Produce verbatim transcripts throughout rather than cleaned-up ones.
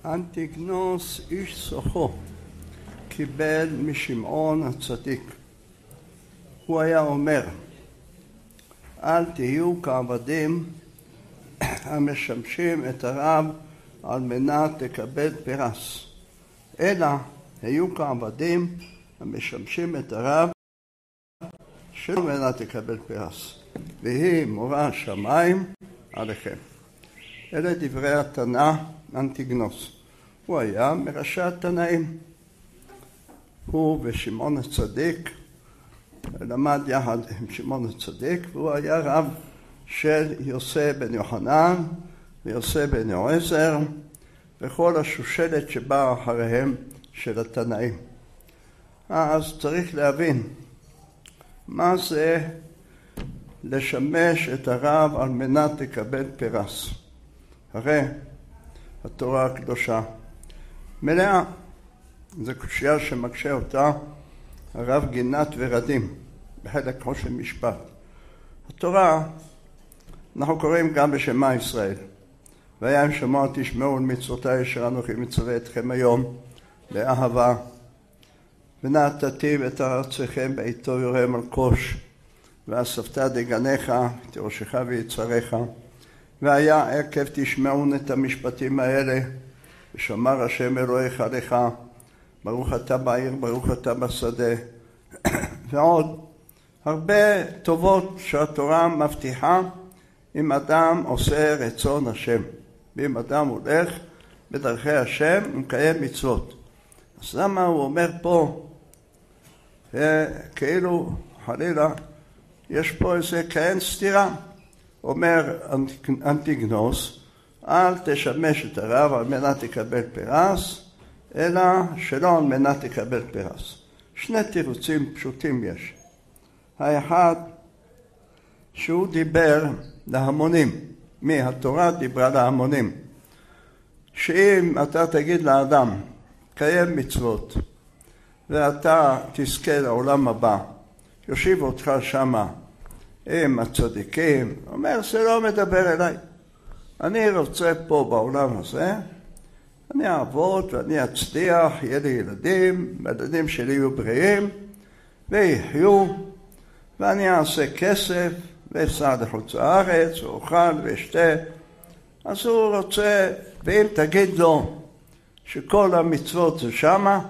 אנטיגנוס איש סוחו קיבל משמעון הצדיק. הוא היה אומר, אל תהיו כעבדים המשמשים את הרב על מנת לקבל פרס, אלא היו כעבדים המשמשים את הרב שלא מנת לקבל פרס, והיא מורה שמיים עליכם. אלה דברי התנא אנטיגנוס. הוא היה מראשי התנאים. הוא ושמעון הצדיק למד יחד עם שמעון הצדיק, והוא היה רב של יוסי בן יוחנן ויוסי בן יועזר וכל השושלת שבאה אחריהם של התנאים. אז צריך להבין מה זה לשמש את הרב על מנת לקבל פרס. הרי התורה הקדושה מלאה, זו קושייה שמקשה אותה הרב גינת ורדים בחלק חושן משפט. התורה אנחנו קוראים גם בשמע ישראל, והיה אם שמוע תשמעו מצוותיי אשר אנוכי מצווה אתכם היום לאהבה, ונתתי את ארצכם בעיתו יורה מלקוש, ואספת דגניך את ראשך ויצריך. והיה עקב תשמעון את המשפטים האלה, ושמר השם אלוהיך לך, ברוך אתה בעיר, ברוך אתה בשדה. ועוד הרבה טובות שהתורה מבטיחה אם אדם עושה רצון השם, ואם אדם הולך בדרכי השם ומקיים מצוות. אז למה הוא אומר פה, כאילו חלילה יש פה איזה כאין סתירה? אומר אנטיגנוס, אל תשמש את הרב על מנת לקבל פרס, אלא שלא על מנת לקבל פרס. שני תירוצים פשוטים יש. האחד, שהוא דיבר להמונים. מי? התורה דיברה להמונים. שאם אתה תגיד לאדם, קיים מצוות, ואתה תזכה לעולם הבא, יושיב אותך שמה עם הצדיקים, אומר, זה לא מדבר אליי. אני רוצה פה בעולם הזה, אני אעבוד ואני אצליח, יהיה לי ילדים, הילדים שלי יהיו בריאים, ויחיו, ואני אעשה כסף, ואסע לחוץ הארץ, ואוכל ואשתה. אז הוא רוצה, ואם תגיד לו שכל המצוות זה שמה,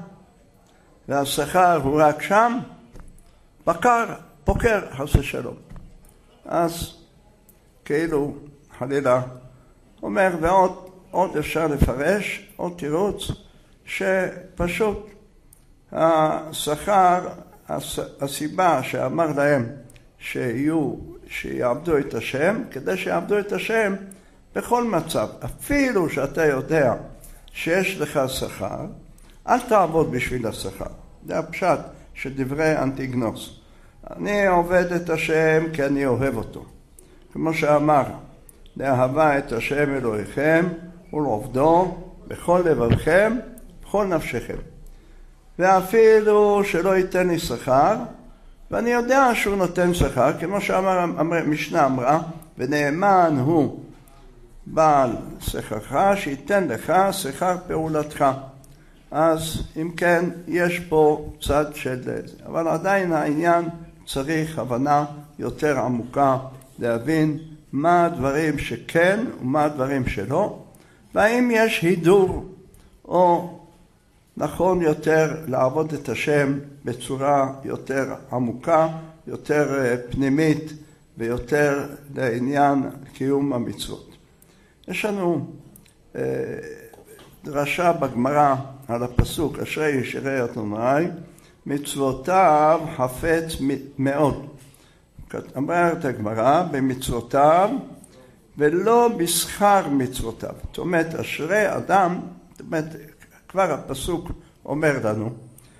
והשכר הוא רק שם, בקר, פוקר, חס ושלום. אז כאילו חלילה אומר, ועוד עוד אפשר לפרש, עוד תירוץ, שפשוט השכר, הסיבה שאמר להם שיהיו, שיעבדו את השם, כדי שיעבדו את השם בכל מצב. אפילו שאתה יודע שיש לך שכר, אל תעבוד בשביל השכר. זה הפשט של דברי אנטיגנוס. אני עובד את השם כי אני אוהב אותו. כמו שאמר, לאהבה את השם אלוהיכם ולעובדו בכל לבבכם, בכל נפשכם. ואפילו שלא ייתן לי שכר, ואני יודע שהוא נותן שכר, כמו שאמר, משנה אמרה, ונאמן הוא בעל שכרך, שייתן לך שכר פעולתך. אז אם כן, יש פה צד של זה. אבל עדיין העניין צריך הבנה יותר עמוקה, להבין מה הדברים שכן ומה הדברים שלא, והאם יש הידור או נכון יותר לעבוד את השם בצורה יותר עמוקה, יותר פנימית ויותר לעניין קיום המצוות. יש לנו אה, דרשה בגמרא על הפסוק, אשרי ישרי אדוני, מצוותיו חפץ מאוד. אמרת הגמרא, במצוותיו ולא בשכר מצוותיו. זאת אומרת, אשרי אדם, זאת אומרת, כבר הפסוק אומר לנו,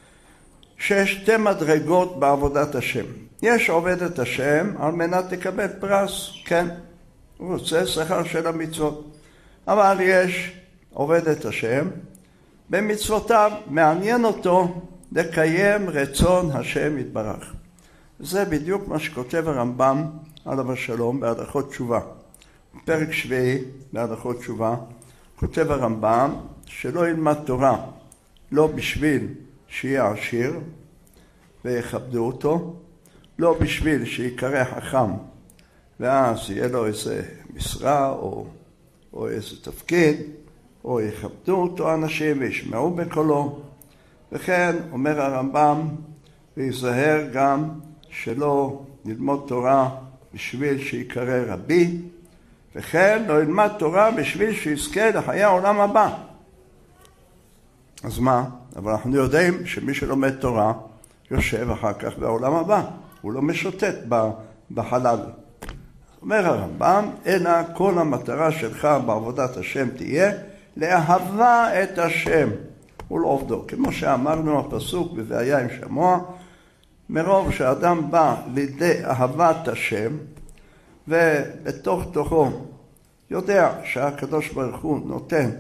שיש שתי מדרגות בעבודת השם. יש עובד את השם על מנת לקבל פרס, כן, הוא רוצה שכר של המצוות. אבל יש עובד את השם, במצוותיו מעניין אותו לקיים רצון השם יתברך. זה בדיוק מה שכותב הרמב"ם עליו השלום בהלכות תשובה. פרק שביעי בהלכות תשובה, כותב הרמב"ם, שלא ילמד תורה, לא בשביל שיהיה עשיר ויכבדו אותו, לא בשביל שיקרא חכם ואז יהיה לו איזה משרה או, או איזה תפקיד, או יכבדו אותו אנשים וישמעו בקולו. וכן אומר הרמב"ם, ויזהר גם שלא ללמוד תורה בשביל שיקרא רבי, וכן לא ילמד תורה בשביל שיזכה לחיי העולם הבא. אז מה? אבל אנחנו יודעים שמי שלומד תורה יושב אחר כך בעולם הבא, הוא לא משוטט בחלל. אומר הרמב"ם, אלא כל המטרה שלך בעבודת השם תהיה לאהבה את השם ולעובדו. כמו שאמרנו הפסוק בבעיה עם שמוע, מרוב שאדם בא לידי אהבת השם ובתוך תוכו יודע שהקדוש ברוך הוא נותן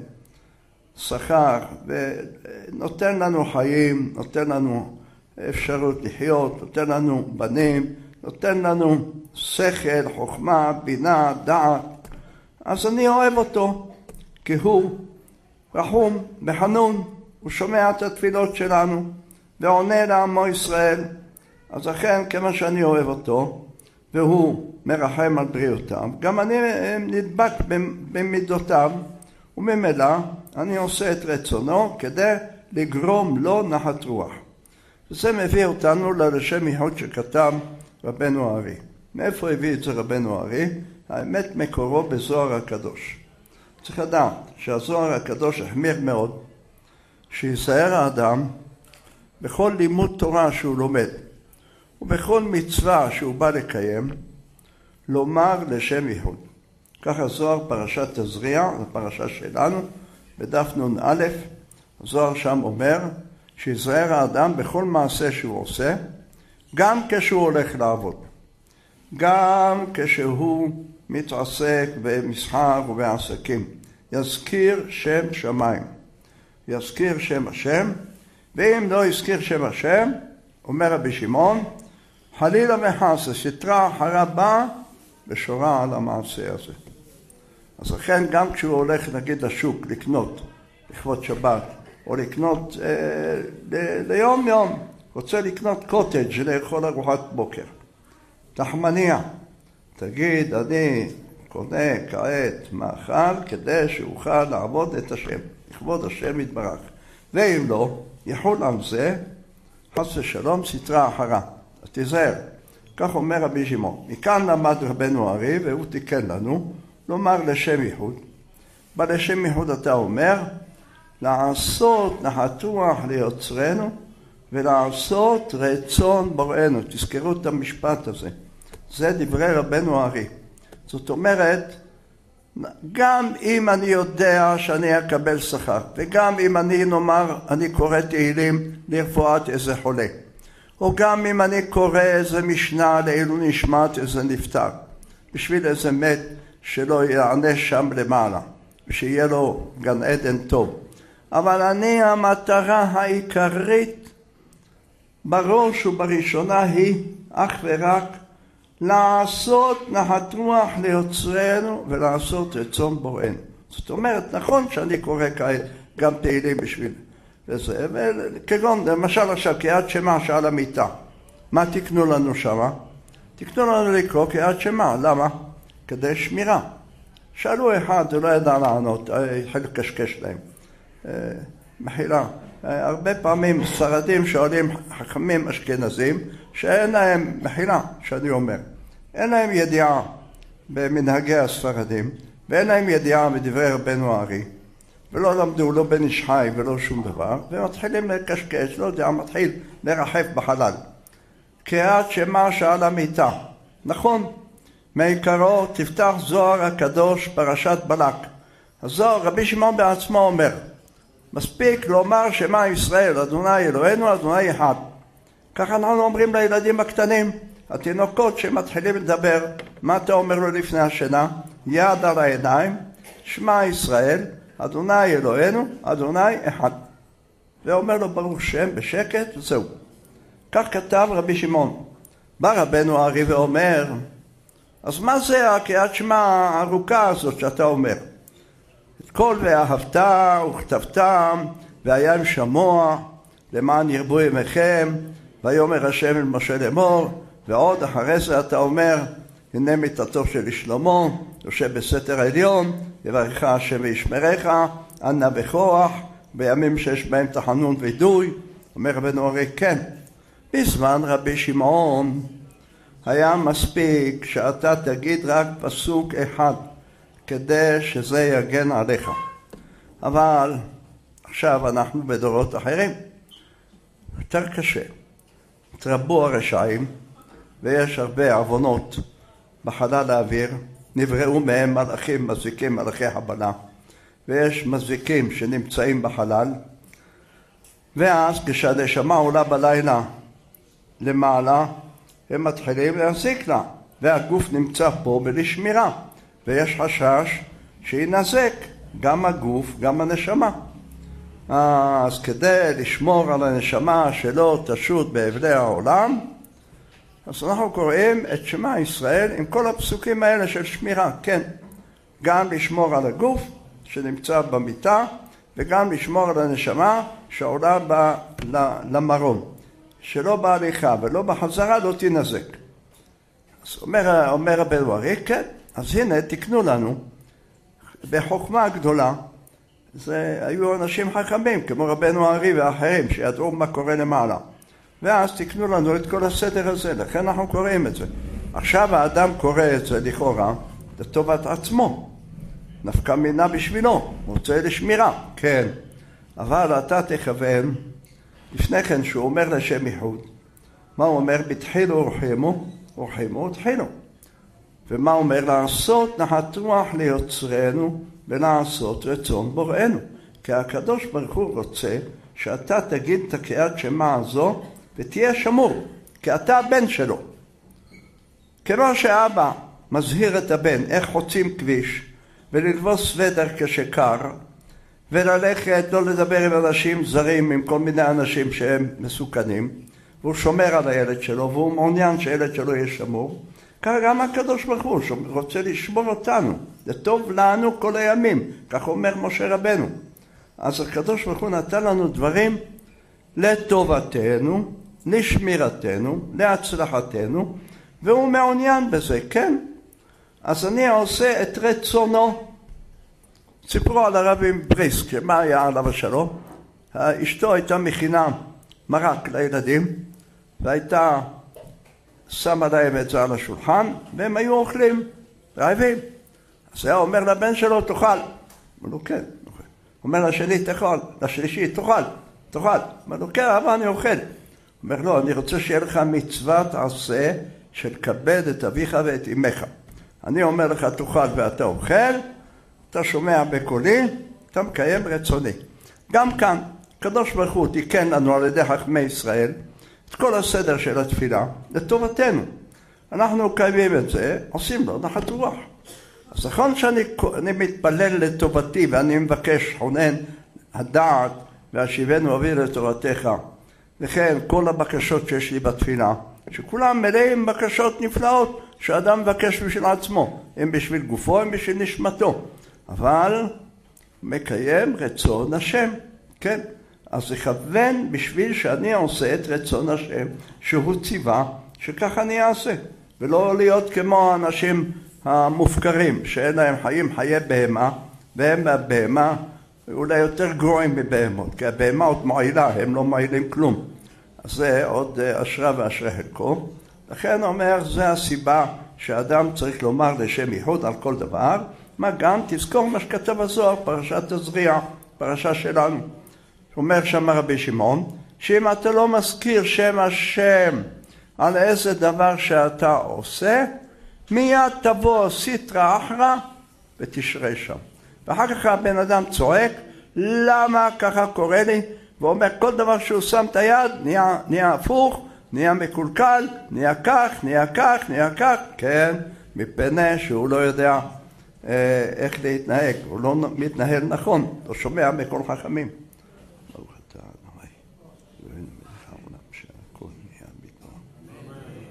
שכר ונותן לנו חיים, נותן לנו אפשרות לחיות, נותן לנו בנים, נותן לנו שכל, חוכמה, בינה, דעת, אז אני אוהב אותו, כי הוא רחום וחנון, הוא שומע את התפילות שלנו ועונה לעמו ישראל. אז אכן כמו שאני אוהב אותו והוא מרחם על בריאותם, גם אני נדבק במידותיו, וממילא אני עושה את רצונו כדי לגרום לו נחת רוח. וזה מביא אותנו ללשם ייחוד שכתב רבנו הארי. מאיפה הביא את זה רבנו הארי? האמת מקורו בזוהר הקדוש. צריך לדעת שהזוהר הקדוש החמיר מאוד, שיזהר האדם בכל לימוד תורה שהוא לומד, ובכל מצווה שהוא בא לקיים, לומר לשם ייחוד. ככה זוהר פרשת תזריע, הפרשה שלנו, בדף נון א', הזוהר שם אומר, שיזהר האדם בכל מעשה שהוא עושה, גם כשהוא הולך לעבוד, גם כשהוא מתעסק במסחר ובעסקים, יזכיר שם שמיים, יזכיר שם השם, ואם לא יזכיר שם השם, אומר רבי שמעון, חלילה וחס, סטרא אחרא באה ושורה על המעשה הזה. אז לכן גם כשהוא הולך נגיד לשוק לקנות לכבוד שבת, או לקנות אה, ל- ליום יום, רוצה לקנות קוטג' לאכול ארוחת בוקר, תחמניה, תגיד אני קונה כעת מאכל כדי שאוכל לעבוד את השם, לכבוד השם יתברך, ואם לא, יחול על זה חס ושלום סטרא אחרא. אז תיזהר, כך אומר רבי שמעון. מכאן למד רבנו הארי והוא תיקן לנו לומר לשם ייחוד. בלשם ייחוד אתה אומר לעשות נחת רוח ליוצרנו ולעשות רצון בוראנו. תזכרו את המשפט הזה, זה דברי רבנו הארי. זאת אומרת, גם אם אני יודע שאני אקבל שכר, וגם אם אני נאמר אני קורא תהילים לרפואת איזה חולה, או גם אם אני קורא איזה משנה לעילוי נשמת איזה נפטר, בשביל איזה מת שלא יענש שם למעלה, ושיהיה לו גן עדן טוב. אבל אני, המטרה העיקרית בראש ובראשונה היא אך ורק לעשות נחת רוח ליוצרנו ולעשות רצון בוראנו. זאת אומרת, נכון שאני קורא גם תהילים בשביל וזה, וכגון, למשל עכשיו, קריאת שמע שעל המיטה. מה תקנו לנו שמה? תקנו לנו לקרוא קריאת שמע. למה? כדי שמירה. שאלו אחד, הוא לא ידע לענות, התחיל לקשקש להם. מחילה. הרבה פעמים ספרדים שואלים חכמים אשכנזים, שאין להם, מחילה, שאני אומר, אין להם ידיעה במנהגי הספרדים, ואין להם ידיעה בדברי רבנו הארי, ולא למדו לא בן איש חי ולא שום דבר, ומתחילים לקשקש, לא יודע, מתחיל לרחף בחלל. קריאת שמע שעל המיטה. נכון, מעיקרו תפתח זוהר הקדוש פרשת בלק. הזוהר, רבי שמעון בעצמו אומר, מספיק לומר שמע ישראל, אדוני אלוהינו, אדוני אחד. ככה אנחנו אומרים לילדים הקטנים, התינוקות שמתחילים לדבר, מה אתה אומר לו לפני השינה? יד על העיניים, שמע ישראל, אדוני אלוהינו, אדוני אחד. ואומר לו ברוך שם בשקט, וזהו. כך כתב רבי שמעון. בא רבנו הארי ואומר, אז מה זה הקריאת שמע הארוכה הזאת שאתה אומר? את כל ואהבת וכתבתם והיה עם שמוע למען ירבו ימיכם, ויאמר השם אל משה לאמור. ועוד אחרי זה אתה אומר, הנה מיתתו של שלמה יושב בסתר העליון, יברכך השם וישמרך, אנא בכוח בימים שיש בהם תחנון וידוי. אומר רבנו הרי כן, בזמן רבי שמעון היה מספיק שאתה תגיד רק פסוק אחד כדי שזה יגן עליך. אבל עכשיו אנחנו בדורות אחרים, יותר קשה. התרבו הרשעים ויש הרבה עוונות בחלל האוויר, נבראו מהם מלאכים מזיקים, מלאכי חבלה, ויש מזיקים שנמצאים בחלל, ואז כשהנשמה עולה בלילה למעלה הם מתחילים להזיק לה, והגוף נמצא פה בלי שמירה, ויש חשש שינזק גם הגוף גם הנשמה. אז כדי לשמור על הנשמה שלא תשוט באבלי העולם, אז אנחנו קוראים את שמע ישראל עם כל הפסוקים האלה של שמירה. כן, גם לשמור על הגוף שנמצא במיטה, וגם לשמור על הנשמה שעולה ב, למרום, שלא בהליכה ולא בחזרה לא תינזק. אז אומר, אומר רבנו הרי כן, אז הנה תקנו לנו בחוכמה גדולה. זה היו אנשים חכמים כמו רבנו הרי ואחרים שידעו מה קורה למעלה, ואז תקנו לנו את כל הסדר הזה, לכן אנחנו קוראים את זה. עכשיו האדם קורא את זה לכאורה לטובת עצמו, נפקא מינה בשבילו, רוצה לשמירה, כן, אבל אתה תכוון לפני כן שהוא אומר לשם ייחוד. מה הוא אומר? בתחילו ורחימו, ורחימו ותחילו. ומה אומר? לעשות נחת רוח ליוצרנו ולעשות רצון בוראנו. כי הקדוש ברוך הוא רוצה שאתה תגיד את הקריאת שמע הזו ותהיה שמור, כי אתה הבן שלו. כמו שאבא מזהיר את הבן איך חוצים כביש וללבוס סוודר כשקר, וללכת לא לדבר עם אנשים זרים, עם כל מיני אנשים שהם מסוכנים, והוא שומר על הילד שלו והוא מעוניין שהילד שלו יהיה שמור, כך גם הקדוש ברוך הוא רוצה לשמור אותנו, זה טוב לנו כל הימים, כך אומר משה רבנו. אז הקדוש ברוך הוא נתן לנו דברים לטובתנו, לשמירתנו, להצלחתנו, והוא מעוניין בזה, כן. אז אני עושה את רצונו. סיפרו על הרבי מבריסק, שמה היה עליו השלום? אשתו הייתה מכינה מרק לילדים, והייתה שמה להם את זה על השולחן, והם היו אוכלים, רעבים. אז היה אומר לבן שלו, תאכל. אמר לו, כן, אוכל. אומר לשני, תאכל, לשלישי, תאכל, תאכל. אמר לו, כן, אבל אני אוכל. אומר לו, אני רוצה שיהיה לך מצוות עשה של כבד את אביך ואת אמך. אני אומר לך, תאכל ואתה אוכל, אתה שומע בקולי, אתה מקיים רצוני. גם כאן, קדוש ברוך הוא תיקן לנו על ידי חכמי ישראל את כל הסדר של התפילה לטובתנו. אנחנו קיימים את זה, עושים לו נחת רוח. אז נכון שאני אני מתפלל לטובתי ואני מבקש חונן הדעת והשיבנו אבי לטובתך, וכן כל הבקשות שיש לי בתפילה, שכולם מלאים בקשות נפלאות שאדם מבקש בשביל עצמו, הם בשביל גופו, הם בשביל נשמתו, אבל מקיים רצון השם, כן. אז לכוון בשביל שאני עושה את רצון השם שהוא ציווה שכך אני אעשה, ולא להיות כמו האנשים המופקרים שאין להם חיים חיי בהמה, והם מהבהמה אולי יותר גרועים מבהמות, כי הבהמה עוד מעילה, הם לא מעילים כלום. אז זה עוד אשרה ואשרה חלקו. לכן אומר, זה הסיבה שאדם צריך לומר לשם ייחוד על כל דבר. מה גם תזכור מה שכתב הזוהר, פרשת תזריע, פרשה שלנו. אומר שם רבי שמעון, שאם אתה לא מזכיר שם השם על איזה דבר שאתה עושה, מיד תבוא סיטרא אחרא ותשרה שם. ואחר כך הבן אדם צועק, למה ככה קורה לי? ואומר, כל דבר שהוא שם את היד נהיה, נהיה הפוך, נהיה מקולקל, נהיה כך, נהיה כך, נהיה כך. כן, מפני שהוא לא יודע אה, איך להתנהג, הוא לא מתנהל נכון, לא שומע מכל חכמים.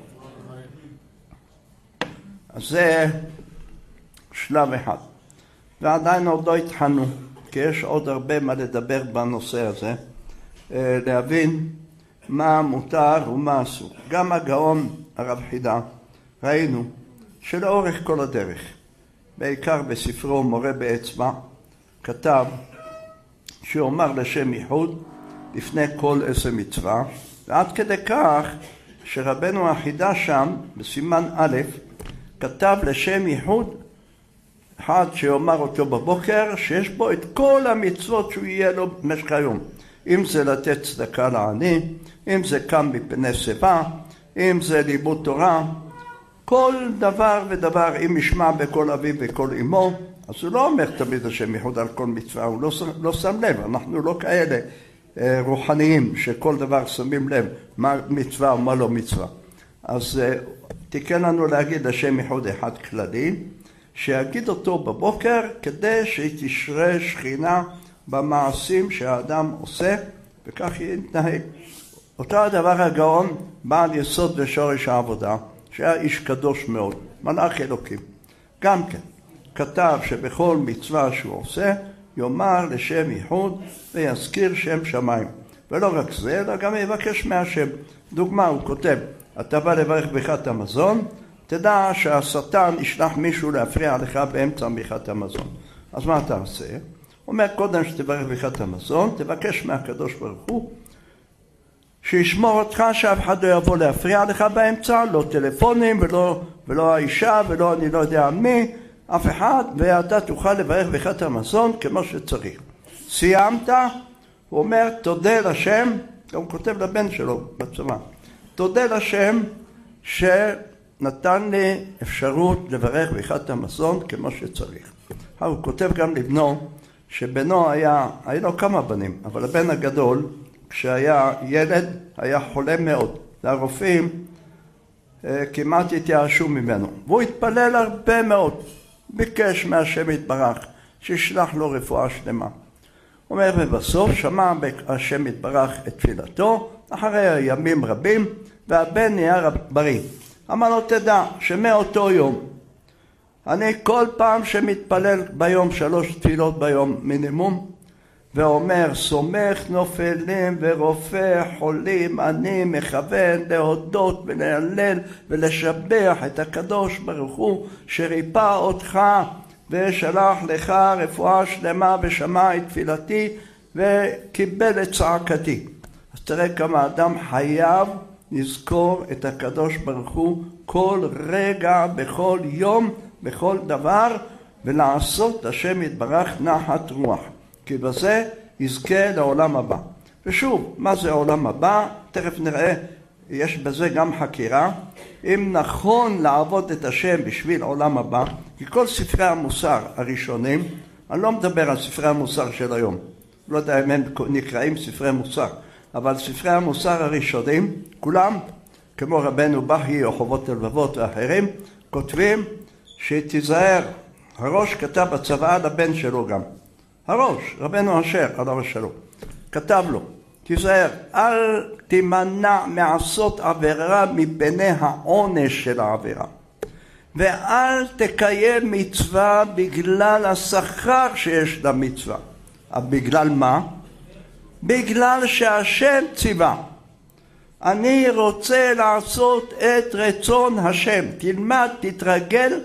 אז זה שלב אחד. ועדיין עוד לא התחלנו, כי יש עוד הרבה מה לדבר בנושא הזה, להבין מה מותר ומה אסור. גם הגאון הרב חידה ראינו שלאורך כל הדרך, בעיקר בספרו מורה באצבע, כתב שאומר לשם ייחוד לפני כל עשה מצווה, ועד כדי כך שרבנו החידה שם בסימן א' כתב לשם ייחוד אחד שאומר אותו בבוקר, שיש בו את כל המצוות שהוא יהיה לו במשך היום. אם זה לתת צדקה לעני, אם זה קם מפני שיבה, אם זה לימוד תורה, כל דבר ודבר, אם ישמע בכל אביו וכל אמו, אז הוא לא אומר תמיד השם ייחוד על כל מצווה, הוא לא, לא שם לב, אנחנו לא כאלה רוחניים שכל דבר שמים לב מה מצווה ומה לא מצווה. אז תיקן לנו להגיד השם ייחוד אחד כללי, שיגיד אותו בבוקר כדי שתשרה שכינה במעשים שהאדם עושה, וכך יתנהג. אותו הדבר הגאון בעל יסוד ושורש העבודה, שהיה איש קדוש מאוד, מלאך אלוקים. גם כן, כתב שבכל מצווה שהוא עושה, יאמר לשם ייחוד ויזכיר שם שמיים. ולא רק זה, אלא גם יבקש מהשם. דוגמה, הוא כותב, אתה בא לברך ברכת המזון, תדע שהשטן ישלח מישהו להפריע לך באמצע ברכת המזון. אז מה אתה עושה? הוא אומר, קודם שתברך ברכת המזון, תבקש מהקדוש ברוך הוא, שישמור אותך שאף אחד לא יבוא להפריע לך באמצע, לא טלפונים ולא, ולא האישה ולא אני לא יודע מי, אף אחד, ואתה תוכל לברך ברכת המזון כמו שצריך. סיימת? הוא אומר, תודה לשם, גם כותב לבן שלו בצבא, תודה לשם שנתן לי אפשרות לברך ברכת המזון כמו שצריך. הוא כותב גם לבנו, שבנו היה, היה לו כמה בנים, אבל הבן הגדול, כשהיה ילד, היה חולה מאוד. והרופאים כמעט התייאשו ממנו. והוא התפלל הרבה מאוד. ביקש מהשם יתברך, שישלח לו רפואה שלמה. הוא אומר, ובסוף שמע השם יתברך את תפילתו, אחרי ימים רבים, והבן נהיה בריא. אמר לו, תדע שמאותו יום, אני כל פעם שמתפלל ביום, שלוש תפילות ביום מינימום, ואומר, סומך נופלים ורופא חולים, אני מכוון להודות ולהלל ולשבח את הקדוש ברוך הוא שריפא אותך ושלח לך רפואה שלמה ושמע את תפילתי וקיבל את צעקתי. אז תראה כמה אדם חייב לזכור את הקדוש ברוך הוא כל רגע, בכל יום, בכל דבר, ולעשות השם יתברך נחת רוח. כי בזה יזכה לעולם הבא. ושוב, מה זה העולם הבא? תכף נראה, יש בזה גם חקירה. אם נכון לעבוד את השם בשביל עולם הבא, כי כל ספרי המוסר הראשונים, אני לא מדבר על ספרי המוסר של היום, לא יודע אם הם נקראים ספרי מוסר, אבל ספרי המוסר הראשונים, כולם, כמו רבנו בכי או חובות הלבבות ואחרים, כותבים שתיזהר, הראש כתב בצוואה לבן שלו גם, הראש, רבנו אשר, עליו השלום, כתב לו, תיזהר, אל תימנע מעשות עבירה מפני העונש של העבירה. ואל תקיים מצווה בגלל השכר שיש למצווה. בגלל מה? בגלל שהשם ציווה. אני רוצה לעשות את רצון השם. תלמד, תתרגל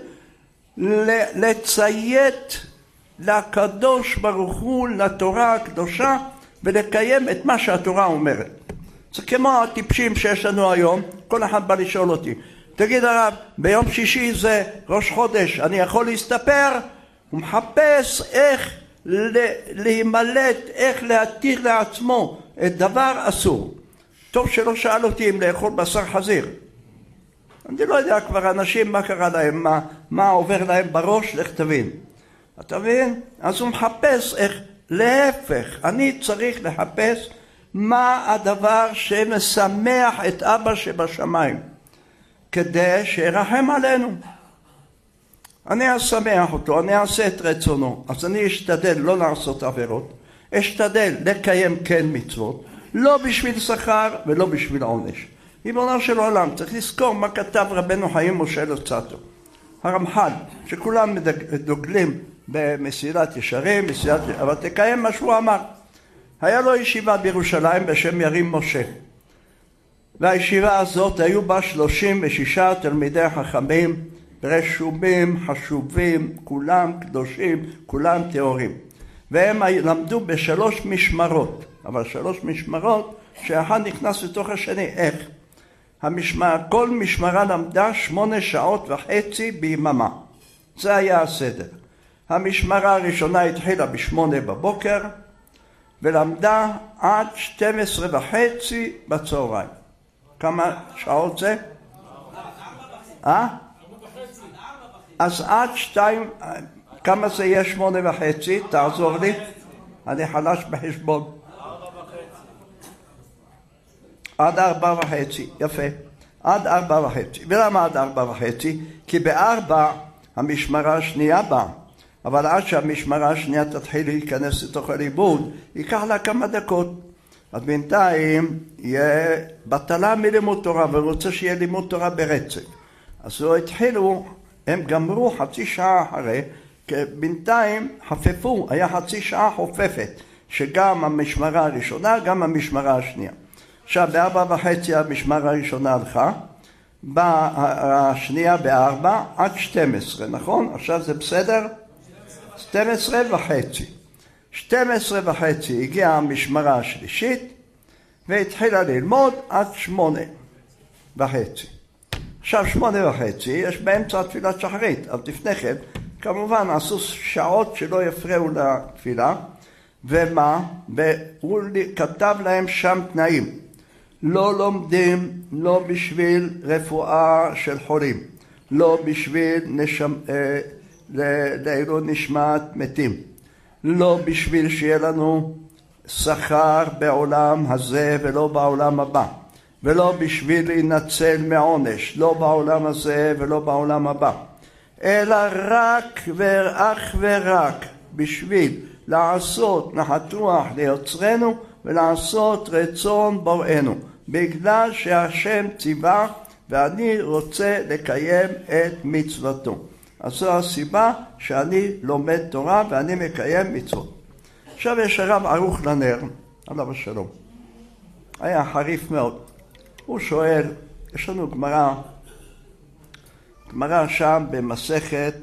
לציית לקדוש ברוך הוא, לתורה הקדושה, ולקיים את מה שהתורה אומרת. זה כמו הטיפשים שיש לנו היום, כל אחד בא לשאול אותי, תגיד הרב, ביום שישי זה ראש חודש, אני יכול להסתפר? הוא מחפש איך להימלט, איך להתיר לעצמו את דבר אסור. טוב שלא שאל אותי אם לאכול בשר חזיר. אני לא יודע כבר אנשים מה קרה להם, מה, מה עובר להם בראש, לך תבין. אתה מבין? אז הוא מחפש איך, להפך, אני צריך לחפש מה הדבר שמשמח את אבא שבשמיים, כדי שירחם עלינו. אני אשמח אותו, אני אעשה את רצונו, אז אני אשתדל לא לעשות עבירות, אשתדל לקיים כן מצוות, לא בשביל שכר ולא בשביל עונש. ריבונו של עולם, צריך לזכור מה כתב רבנו חיים משה לוצאטו, הרמח"ל, שכולם דוגלים במסילת ישרים, מסילת... אבל תקיים מה שהוא אמר. היה לו ישיבה בירושלים בשם ירים משה. והישיבה הזאת היו בה שלושים ושישה תלמידי חכמים, רשומים, חשובים, כולם קדושים, כולם טהורים. והם למדו בשלוש משמרות, אבל שלוש משמרות שאחד נכנס לתוך השני. איך? המשמר, כל משמרה למדה שמונה שעות וחצי ביממה. זה היה הסדר. המשמרה הראשונה התחילה בשמונה בבוקר, ולמדה עד שתים עשרה וחצי בצהריים. כמה שעות זה? אה? אז עד שתיים, כמה זה יהיה שמונה וחצי? תעזור לי. אני חלש בחשבון. עד ארבע וחצי, יפה. עד ארבע וחצי. ולמה עד ארבע וחצי? כי בארבע המשמרה השנייה באה. אבל עד שהמשמרה השנייה תתחיל להיכנס לתוך הלימוד, ייקח לה כמה דקות. אז בינתיים יהיה בטלה מלימוד תורה, ורוצה שיהיה לימוד תורה ברצף. אז לא התחילו, הם גמרו חצי שעה אחרי, כי בינתיים חפפו, היה חצי שעה חופפת, שגם המשמרה הראשונה, גם המשמרה השנייה. עכשיו בארבע וחצי המשמרה הראשונה הלכה, השנייה בארבע עד שתים עשרה, נכון? עכשיו זה בסדר? שתים עשרה וחצי. שתים עשרה וחצי הגיעה המשמרה השלישית, והתחילה ללמוד עד שמונה וחצי. עכשיו שמונה וחצי, יש באמצע תפילת שחרית, אבל לפני כן, כמובן עשו שעות שלא יפריעו לתפילה, ומה? והוא כתב להם שם תנאים. לא לומדים, לא בשביל רפואה של חולים, לא בשביל נשמ... לעילוי נשמת מתים, לא בשביל שיהיה לנו שכר בעולם הזה ולא בעולם הבא, ולא בשביל להינצל מעונש, לא בעולם הזה ולא בעולם הבא, אלא רק ואך ורק בשביל לעשות נחת רוח ליוצרנו ולעשות רצון בוראנו, בגלל שהשם ציווה ואני רוצה לקיים את מצוותו. אז זו הסיבה שאני לומד תורה ואני מקיים מצוות. עכשיו יש הרב ערוך לנר, עליו השלום. היה חריף מאוד. הוא שואל, יש לנו גמרא, גמרא שם במסכת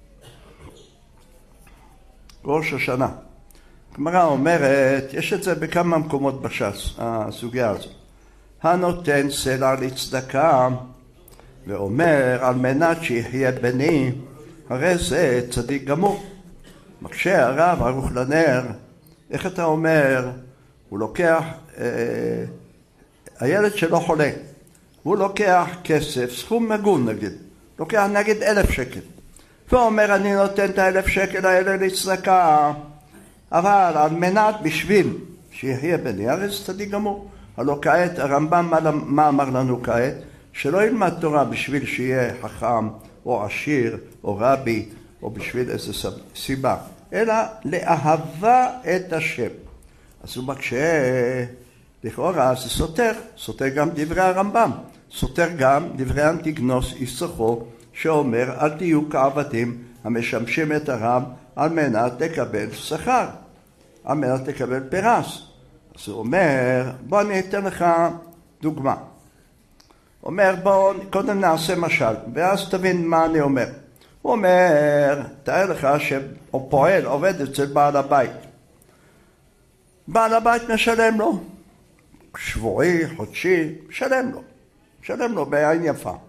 ראש השנה. גמרא אומרת, יש את זה בכמה מקומות בש"ס, הסוגיה הזאת. הנותן סלע לצדקה ואומר על מנת שיחיה בני, הרי זה צדיק גמור. מקשה הרב ערוך לנר, איך אתה אומר, הוא לוקח, אה, הילד שלו חולה, הוא לוקח כסף, סכום מגון נגיד, לוקח נגיד אלף שקל, ואומר אני נותן את האלף שקל האלה לצדקה, אבל על מנת בשביל שיחיה בני, הרי זה צדיק גמור. הלא כעת הרמב"ם מה, מה אמר לנו כעת? שלא ילמד תורה בשביל שיהיה חכם או עשיר או רבי או בשביל איזו סיבה, אלא לאהבה את השם. אז הוא מקשה, לכאורה זה סותר, סותר גם דברי הרמב"ם, סותר גם דברי אנטיגנוס איסוכו שאומר אל תהיו כעבדים המשמשים את הרב על מנת לקבל שכר, על מנת לקבל פרס. אז הוא אומר, בוא אני אתן לך דוגמה. אומר בוא קודם נעשה משל ואז תבין מה אני אומר. הוא אומר, תאר לך שהוא פועל, עובד אצל בעל הבית. בעל הבית משלם לו, שבועי, חודשי, משלם לו, משלם לו בעין יפה.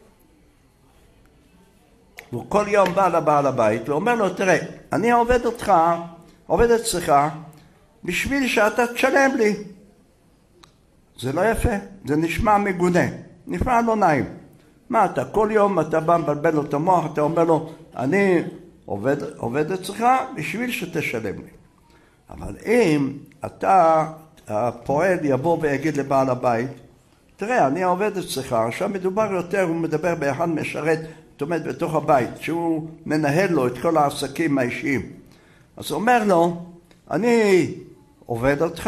הוא כל יום בא לבעל הבית ואומר לו, תראה, אני עובד אותך, עובד אצלך, בשביל שאתה תשלם לי. זה לא יפה, זה נשמע מגונה, נשמע לא נעים. מה אתה, כל יום אתה בא מבלבל לו את המוח, אתה אומר לו, אני עובד, עובד אצלך בשביל שתשלם לי. אבל אם אתה, הפועל יבוא ויגיד לבעל הבית, תראה, אני עובד אצלך, עכשיו מדובר יותר, הוא מדבר באחד משרת, עומד בתוך הבית, שהוא מנהל לו את כל העסקים האישיים. אז הוא אומר לו, אני עובד אותך,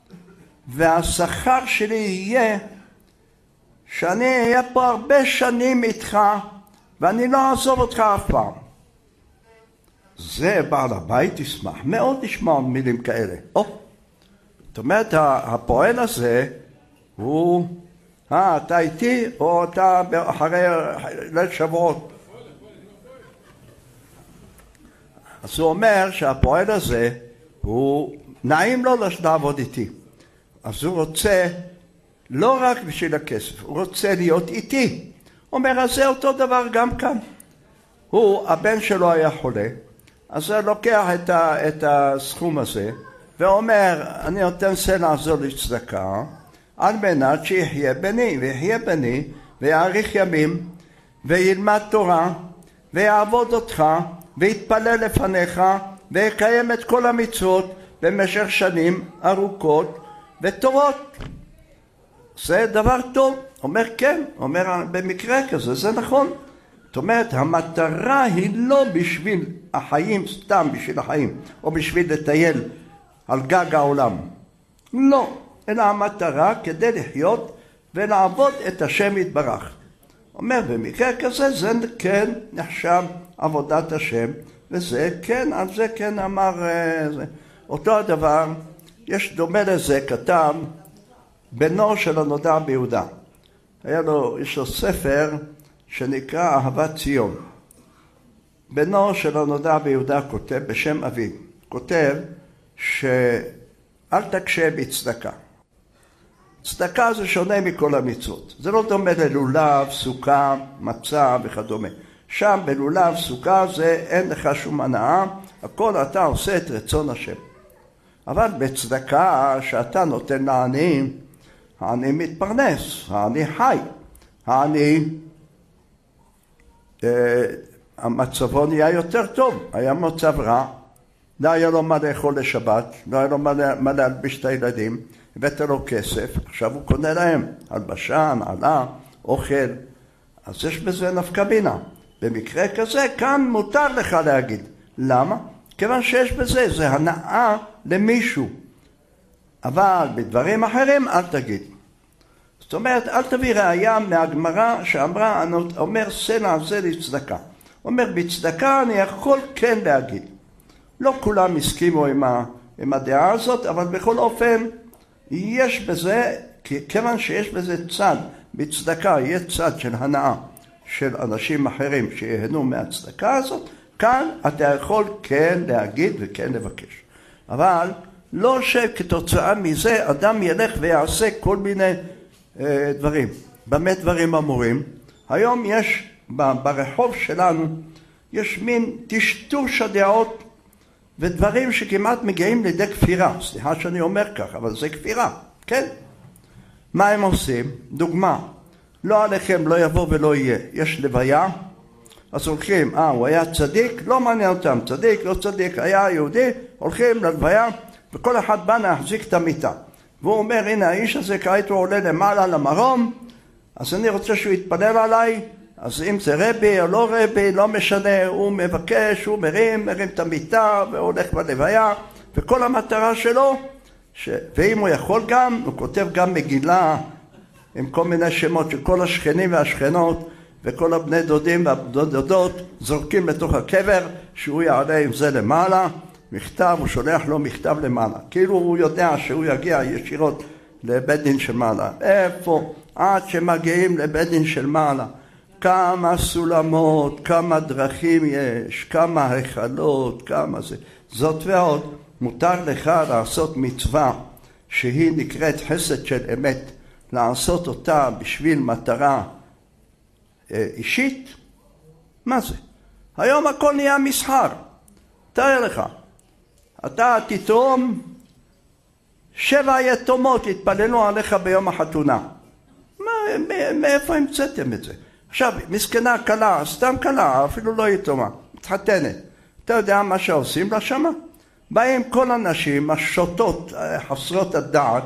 והשכר שלי יהיה שאני אהיה פה הרבה שנים איתך, ואני לא אעזוב אותך אף פעם. זה בעל הבית ישמח מאוד לשמוע מילים כאלה. או, זאת אומרת, הפועל הזה הוא, אה, אתה איתי או אתה אחרי ליל שבועות. אז הוא אומר שהפועל הזה הוא נעים לו לעבוד איתי. אז הוא רוצה לא רק בשביל הכסף, הוא רוצה להיות איתי. הוא אומר, אז זה אותו דבר גם כאן. הוא, הבן שלו היה חולה, אז הוא לוקח את, ה, את הסכום הזה ואומר, אני נותן סלע זו לצדקה על מנת שיחיה בני, ויחיה בני ויאריך ימים וילמד תורה ויעבוד אותך ויתפלל לפניך ויקיים את כל המצוות במשך שנים ארוכות וטובות. זה דבר טוב. אומר כן, אומר במקרה כזה, זה נכון. זאת אומרת, המטרה היא לא בשביל החיים, סתם בשביל החיים, או בשביל לטייל על גג העולם. לא, אלא המטרה כדי לחיות ולעבוד את השם יתברך. אומר, במקרה כזה זה כן נחשב עבודת השם, וזה כן, על זה כן אמר, זה. אותו הדבר, יש דומה לזה, כתב בנו של הנודע ביהודה. היה לו, יש לו ספר שנקרא אהבת ציון. בנו של הנודע ביהודה כותב בשם אביו, כותב שאל תקשה בצדקה. צדקה זה שונה מכל המצוות. זה לא דומה ללולב, סוכה, מצה וכדומה. שם בלולב, סוכה זה אין לך שום הנאה, הכל אתה עושה את רצון השם. אבל בצדקה שאתה נותן לעניים, העני מתפרנס, העני חי, העני, אה, המצבו נהיה יותר טוב, היה מצב רע, לא היה לו מה לאכול לשבת, לא היה לו מה להלביש את הילדים, הבאת לו כסף, עכשיו הוא קונה להם הלבשה, נעלה, אוכל, אז יש בזה נפקא מינה. במקרה כזה כאן מותר לך להגיד. למה? כיוון שיש בזה, זה הנאה למישהו. אבל בדברים אחרים אל תגיד. זאת אומרת, אל תביא ראיה מהגמרא שאמרה, אומר סלע זה לצדקה. אומר, בצדקה אני יכול כן להגיד. לא כולם הסכימו עם, ה, עם הדעה הזאת, אבל בכל אופן, יש בזה, כיוון שיש בזה צד, בצדקה יהיה צד של הנאה של אנשים אחרים שיהנו מהצדקה הזאת, כאן אתה יכול כן להגיד וכן לבקש. אבל לא שכתוצאה מזה אדם ילך ויעשה כל מיני אה, דברים. במה דברים אמורים? היום יש ברחוב שלנו, יש מין טשטוש הדעות ודברים שכמעט מגיעים לידי כפירה. סליחה שאני אומר כך, אבל זה כפירה, כן? מה הם עושים? דוגמה, לא עליכם לא יבוא ולא יהיה. יש לוויה, אז הולכים, אה, הוא היה צדיק, לא מעניין אותם, צדיק, לא צדיק, היה יהודי, הולכים ללוויה, וכל אחד בא להחזיק את המיטה. והוא אומר, הנה האיש הזה כעת הוא עולה למעלה למרום, אז אני רוצה שהוא יתפלל עליי, אז אם זה רבי או לא רבי, לא משנה, הוא מבקש, הוא מרים, מרים את המיטה והולך בלוויה, וכל המטרה שלו, ש... ואם הוא יכול גם, הוא כותב גם מגילה עם כל מיני שמות של כל השכנים והשכנות, וכל הבני דודים והדודות זורקים לתוך הקבר, שהוא יעלה עם זה למעלה, מכתב, הוא שולח לו מכתב למעלה. כאילו הוא יודע שהוא יגיע ישירות לבית דין של מעלה. איפה? עד שמגיעים לבית דין של מעלה. כמה סולמות, כמה דרכים יש, כמה היכלות, כמה זה. זאת ועוד, מותר לך לעשות מצווה שהיא נקראת חסד של אמת, לעשות אותה בשביל מטרה אישית? מה זה? היום הכל נהיה מסחר. תאר לך, אתה תתרום שבע יתומות יתפללו עליך ביום החתונה. מה, מאיפה המצאתם את זה? עכשיו, מסכנה קלה, סתם קלה, אפילו לא יתומה, מתחתנת. אתה יודע מה שעושים לה שמה? באים כל הנשים, השוטות, חסרות הדעת,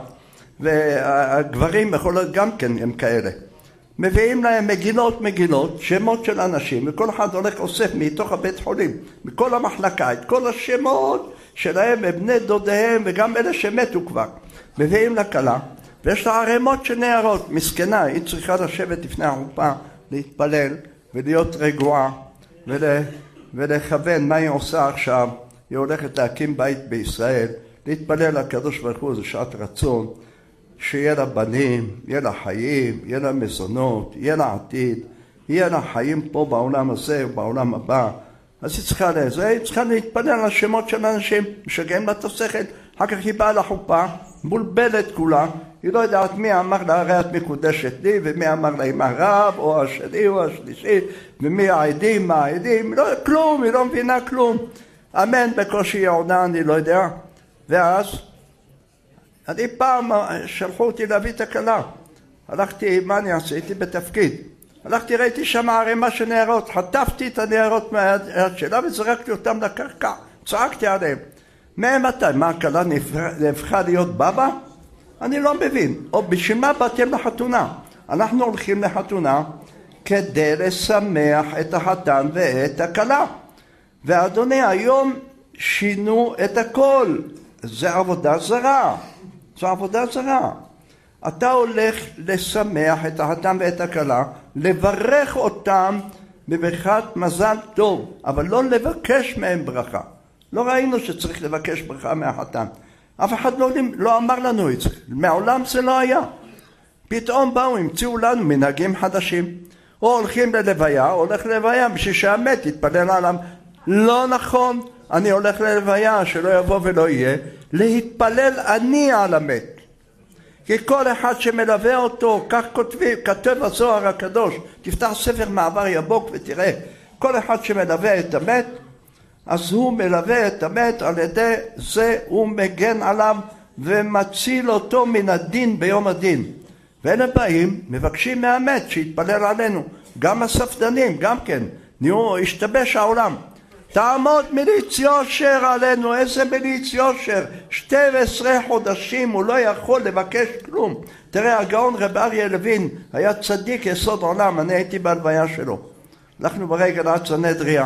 והגברים יכול להיות גם כן הם כאלה. מביאים להם מגילות מגילות, שמות של אנשים, וכל אחד הולך אוסף מתוך הבית חולים, מכל המחלקה, את כל השמות שלהם, ובני דודיהם, וגם אלה שמתו כבר. מביאים לכלה, ויש לה ערימות של נערות, מסכנה, היא צריכה לשבת לפני החופה, להתפלל, ולהיות רגועה, ול... ולכוון מה היא עושה עכשיו. היא הולכת להקים בית בישראל, להתפלל לקדוש ברוך הוא, זה שעת רצון, שיהיה לה בנים, יהיה לה חיים, יהיה לה מזונות, יהיה לה עתיד, יהיה לה חיים פה בעולם הזה ובעולם הבא. אז היא צריכה לזה, היא צריכה להתפלל על השמות של אנשים, משגעים לה את השכל. אחר כך היא באה לחופה, מבולבלת כולה, היא לא יודעת מי אמר לה, הרי את מקודשת לי, ומי אמר לה עם הרב, או השני, או השלישי, ומי העדים, מה העדים, לא, כלום, היא לא מבינה כלום. אמן, בקושי יעונה, אני לא יודע. ואז, אני פעם שלחו אותי להביא את הכלה. הלכתי, מה אני עשיתי? בתפקיד. הלכתי, ראיתי שם ערימה של נערות, חטפתי את הנערות מהיד שלה וזרקתי אותם לקרקע, צעקתי עליהם. מהם מתי? מה, הכלה נהפכה להיות בבא? אני לא מבין. או בשביל מה באתם לחתונה? אנחנו הולכים לחתונה כדי לשמח את החתן ואת הכלה. ואדוני, היום שינו את הכל. זה עבודה זרה. זו עבודה זרה. אתה הולך לשמח את החתן ואת הכלה, לברך אותם בברכת מזל טוב, אבל לא לבקש מהם ברכה. לא ראינו שצריך לבקש ברכה מהחתן. אף אחד לא, לא אמר לנו את זה. מעולם זה לא היה. פתאום באו, המציאו לנו מנהגים חדשים. או הולכים ללוויה, או הולך ללוויה בשביל שהמת יתפלל עליו. לא נכון. אני הולך ללוויה שלא יבוא ולא יהיה. להתפלל אני על המת. כי כל אחד שמלווה אותו, כך כותבים, כתב הזוהר הקדוש, תפתח ספר מעבר יבוק ותראה, כל אחד שמלווה את המת, אז הוא מלווה את המת, על ידי זה הוא מגן עליו ומציל אותו מן הדין ביום הדין. ואלה באים, מבקשים מהמת שיתפלל עלינו, גם הספדנים, גם כן, נראו, השתבש העולם. תעמוד מליץ יושר עלינו, איזה מליץ יושר, שתים עשרה חודשים הוא לא יכול לבקש כלום. תראה, הגאון רב אריה לוין היה צדיק יסוד עולם, אני הייתי בהלוויה שלו. הלכנו ברגל עד סנהדריה.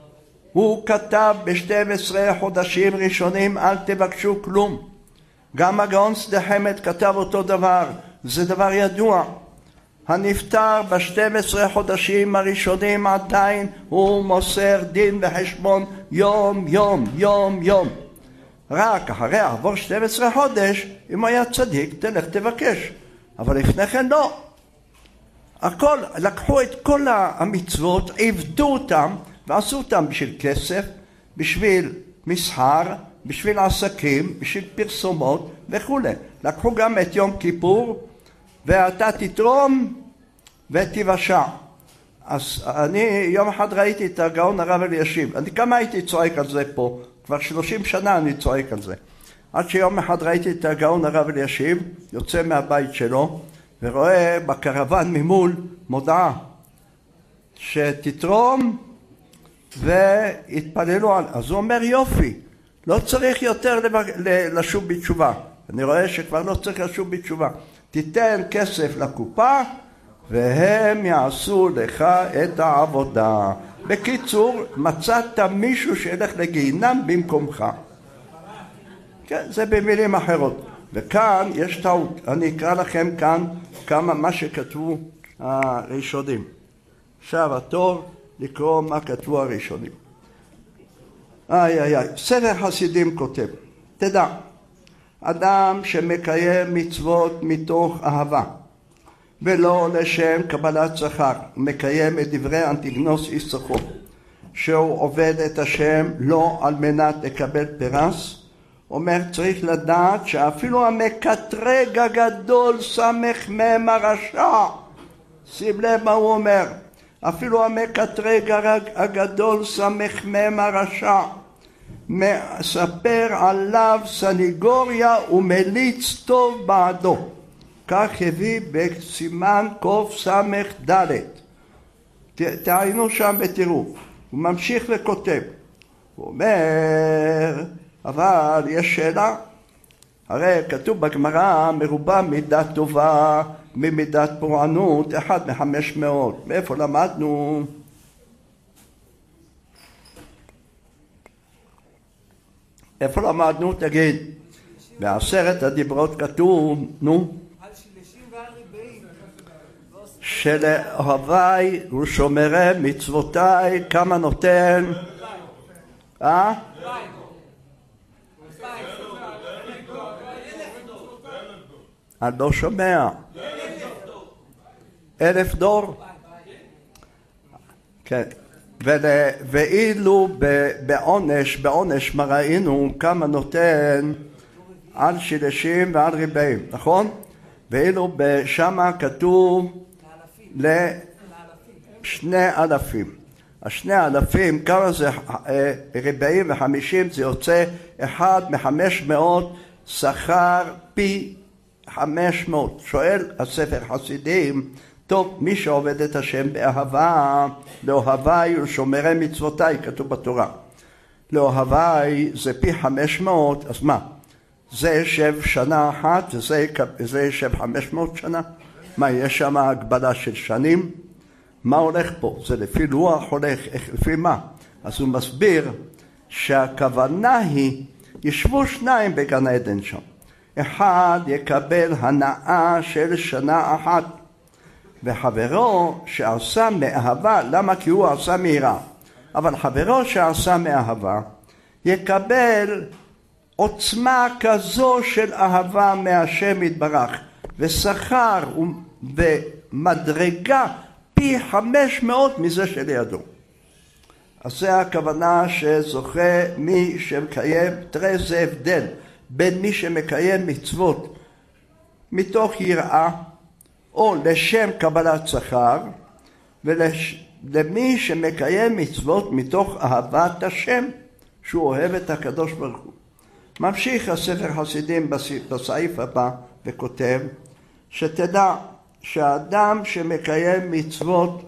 הוא כתב ב-שנים עשר חודשים ראשונים, אל תבקשו כלום. גם הגאון שדה חמד כתב אותו דבר, זה דבר ידוע. הנפטר ב-שנים עשר חודשים הראשונים עדיין הוא מוסר דין וחשבון יום יום יום יום. רק אחרי עבור שנים עשר חודש, אם היה צדיק תלך תבקש, אבל לפני כן לא. הכל, לקחו את כל המצוות, עבדו אותם ועשו אותם בשביל כסף, בשביל מסחר, בשביל עסקים, בשביל פרסומות וכו'. לקחו גם את יום כיפור, ואתה תתרום ותבשע. אז אני יום אחד ראיתי את הגאון הרב אלישיב. אני כמה הייתי צועק על זה פה, כבר שלושים שנה אני צועק על זה. עד שיום אחד ראיתי את הגאון הרב אלישיב, יוצא מהבית שלו, ורואה בקרוון ממול מודעה, שתתרום והתפללו על... אז הוא אומר יופי, לא צריך יותר לשוב בתשובה. אני רואה שכבר לא צריך לשוב בתשובה. תיתן כסף לקופה והם יעשו לך את העבודה. בקיצור, מצאת מישהו שילך לגיהינם במקומך. כן, זה במילים אחרות. וכאן יש טעות. אני אקרא לכם כאן כמה מה שכתבו הראשונים. עכשיו התור לקרוא מה כתבו הראשונים. איי איי איי, ספר חסידים כותב, תדע, אדם שמקיים מצוות מתוך אהבה ולא לשם קבלת שכר, מקיים את דברי אנטיגנוס איסחו, שהוא עובד את השם לא על מנת לקבל פרס, אומר צריך לדעת שאפילו המקטרג הגדול סמך מם הרשע, שים לב מה הוא אומר, אפילו המקטרג הגדול סמך מם הרשע, מספר עליו סניגוריה ומליץ טוב בעדו. כך הביא בסימן קוף סמך ד'. תעיינו שם ותראו. הוא ממשיך וכותב. הוא אומר, אבל יש שאלה. הרי כתוב בגמרא מרובה מידה טובה ממידת פורענות, אחד מחמש מאות. מאיפה למדנו? איפה למדנו? תגיד. בעשרת הדיברות כתוב, נו? שלאוהבי ושומרי מצוותיי, כמה נותן? אה? אני לא שומע. אלף דור? כן. ואילו בעונש, בעונש מה ראינו כמה נותן על שילשים ועל ריבעים, נכון? ואילו בשמה כתוב לשני אלפים. השני אלפים, כמה זה ריבעים וחמישים, זה יוצא אחד מחמש מאות שכר פי חמש מאות. שואל הספר חסידים, טוב, מי שעובד את השם באהבה, לאוהבי ולשומרי מצוותיי, כתוב בתורה. לאוהבי זה פי חמש מאות, אז מה? זה ישב שנה אחת וזה זה ישב חמש מאות שנה? מה, יש שם הגבלה של שנים? מה הולך פה? זה לפי לוח הולך, לפי מה? אז הוא מסביר שהכוונה היא, ישבו שניים בגן עדן שם. אחד יקבל הנאה של שנה אחת, וחברו שעשה מאהבה, למה? כי הוא עשה מיראה. אבל חברו שעשה מאהבה יקבל עוצמה כזו של אהבה מהשם יתברך, ושכר ומדרגה פי חמש מאות מזה שלידו. אז זה הכוונה שזוכה מי שמקיים, תראה זה הבדל בין מי שמקיים מצוות מתוך יראה או לשם קבלת שכר, ולמי שמקיים מצוות מתוך אהבת השם, שהוא אוהב את הקדוש ברוך הוא. ממשיך הספר חסידים בסעיף הבא וכותב, שתדע שהאדם שמקיים מצוות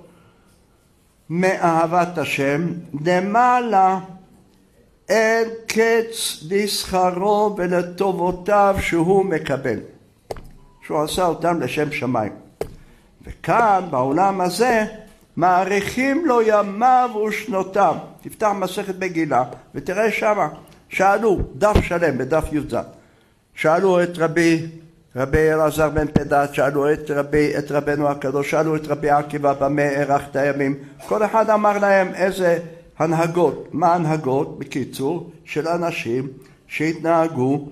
מאהבת השם, למעלה אין קץ לשכרו ולטובותיו שהוא מקבל, שהוא עשה אותם לשם שמיים. וכאן בעולם הזה מעריכים לו ימיו ושנותיו. תפתח מסכת מגילה ותראה שמה, שאלו דף שלם בדף י"ז, שאלו את רבי רבי אלעזר בן פדת, שאלו את רבי את רבנו הקדוש, שאלו את רבי עקיבא במה הארכת הימים. כל אחד אמר להם איזה הנהגות, מה הנהגות בקיצור של אנשים שהתנהגו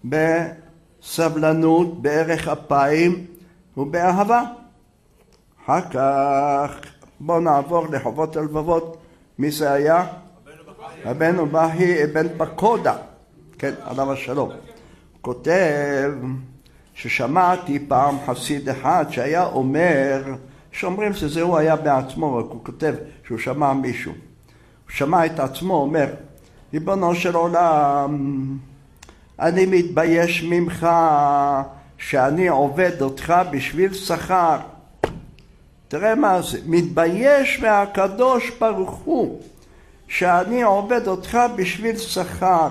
בסבלנות, בערך אפיים ובאהבה. אחר כך בואו נעבור לחובות הלבבות. מי זה היה? רבנו בהי אבן פקודה, כן, עליו השלום. כותב ששמעתי פעם חסיד אחד שהיה אומר, שאומרים שזה הוא היה בעצמו, רק הוא כותב שהוא שמע מישהו. הוא שמע את עצמו אומר, ריבונו של עולם, אני מתבייש ממך שאני עובד אותך בשביל שכר. תראה מה זה, מתבייש מהקדוש ברוך הוא שאני עובד אותך בשביל שכר,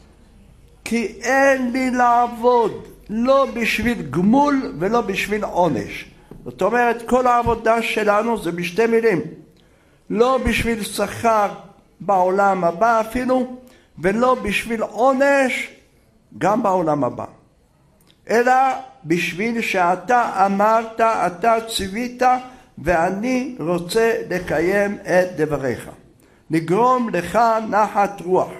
כי אין לי לעבוד לא בשביל גמול ולא בשביל עונש. זאת אומרת, כל העבודה שלנו זה בשתי מילים, לא בשביל שכר בעולם הבא אפילו, ולא בשביל עונש גם בעולם הבא, אלא בשביל שאתה אמרת, אתה ציווית, ואני רוצה לקיים את דבריך, לגרום לך נחת רוח.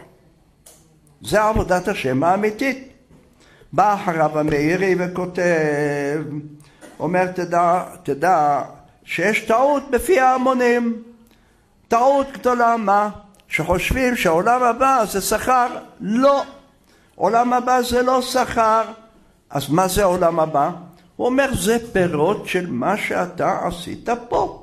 זה עבודת השם האמיתית. בא אחריו המאירי וכותב, אומר תדע, תדע שיש טעות בפי ההמונים, טעות גדולה. מה? שחושבים שהעולם הבא זה שכר. לא, עולם הבא זה לא שכר. אז מה זה עולם הבא? הוא אומר זה פירות של מה שאתה עשית פה.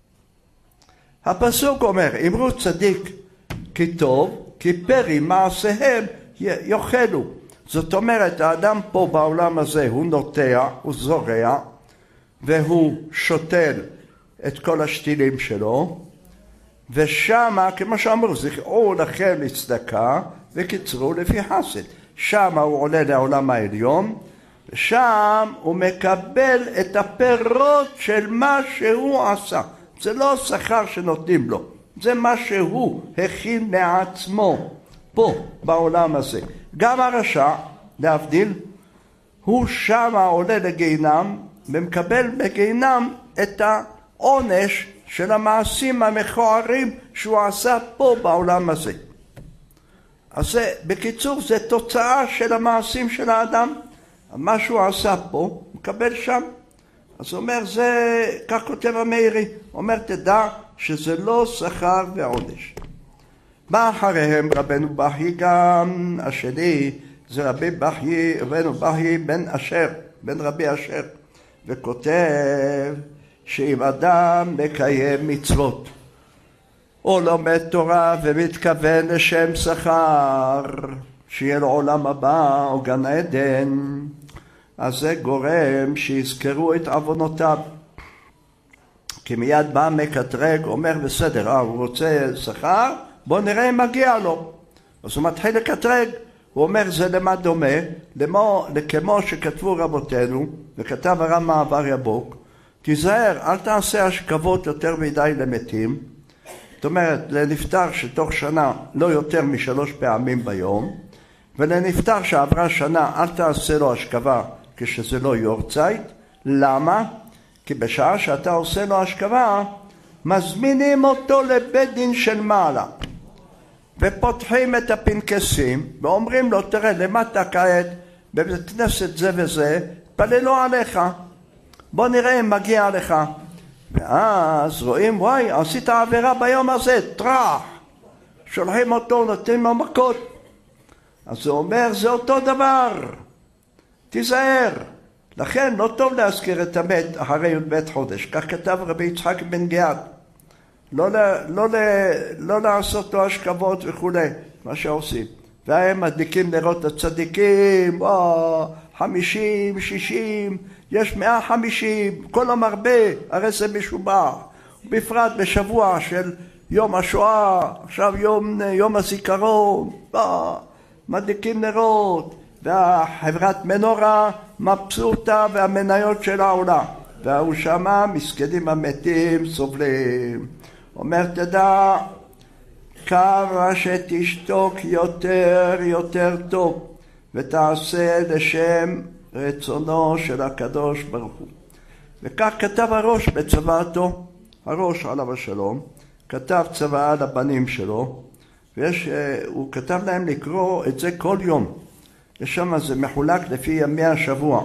הפסוק אומר, אמרו צדיק כי טוב, כי פרי מעשיהם יאכלו. זאת אומרת, האדם פה בעולם הזה הוא נוטע, הוא זורע, והוא שותל את כל השתילים שלו, ושמה, כמו שאמרו, זכרו לכם לצדקה וקיצרו לפי חסד. שמה הוא עולה לעולם העליון, ושם הוא מקבל את הפירות של מה שהוא עשה. זה לא שכר שנותנים לו, זה מה שהוא הכין מעצמו פה בעולם הזה. גם הרשע, להבדיל, הוא שמה עולה לגיהנם, ומקבל בגינם את העונש של המעשים המכוערים שהוא עשה פה בעולם הזה. אז זה, בקיצור, זה תוצאה של המעשים של האדם. מה שהוא עשה פה, הוא מקבל שם. אז הוא אומר, זה, כך כותב המאירי, הוא אומר, תדע שזה לא שכר ועונש. בא אחריהם רבנו בכי גם, השני, זה רבי בכי, רבנו בכי בן אשר, בן רבי אשר, וכותב שאם אדם מקיים מצוות, או לומד תורה ומתכוון לשם שכר, שיהיה לו עולם הבא או גן עדן, אז זה גורם שיזכרו את עוונותיו. כי מיד בא מקטרג, אומר בסדר, אה, הוא רוצה שכר, בוא נראה אם מגיע לו. אז הוא מתחיל לקטרג, הוא אומר זה למה דומה, למו, כמו שכתבו רבותינו, וכתב הרב מעבר יבוק, תיזהר, אל תעשה השכבות יותר מדי למתים, זאת אומרת, לנפטר שתוך שנה לא יותר משלוש פעמים ביום, ולנפטר שעברה שנה אל תעשה לו השכבה כשזה לא יורצייט. למה? כי בשעה שאתה עושה לו השכבה, מזמינים אותו לבית דין של מעלה, ופותחים את הפנקסים, ואומרים לו, תראה, למטה כעת, בבית כנסת זה וזה, פללו עליך, בוא נראה אם מגיע לך. ואז רואים, וואי, עשית עבירה ביום הזה, טרח, שולחים אותו, נותנים לו מכות. אז הוא אומר, זה אותו דבר, תיזהר. לכן לא טוב להזכיר את המת אחרי י"ב חודש, כך כתב רבי יצחק בן גד. לא, לא, לא, לא לעשות לו השכבות וכולי, מה שעושים. והם מדליקים נרות הצדיקים, או, חמישים, שישים, יש מאה וחמישים, כל המרבה, הרי זה משובח. בפרט בשבוע של יום השואה, עכשיו יום, יום הזיכרון, או, מדליקים נרות, והחברת מנורה מבסוטה והמניות של העולה. והוא שמה, מסכנים המתים סובלים. אומר, תדע, כמה שתשתוק יותר יותר טוב, ותעשה לשם רצונו של הקדוש ברוך הוא. וכך כתב הראש בצוואתו, הראש עליו השלום, כתב צוואה לבנים שלו, ויש, הוא כתב להם לקרוא את זה כל יום. יש שם, זה מחולק לפי ימי השבוע,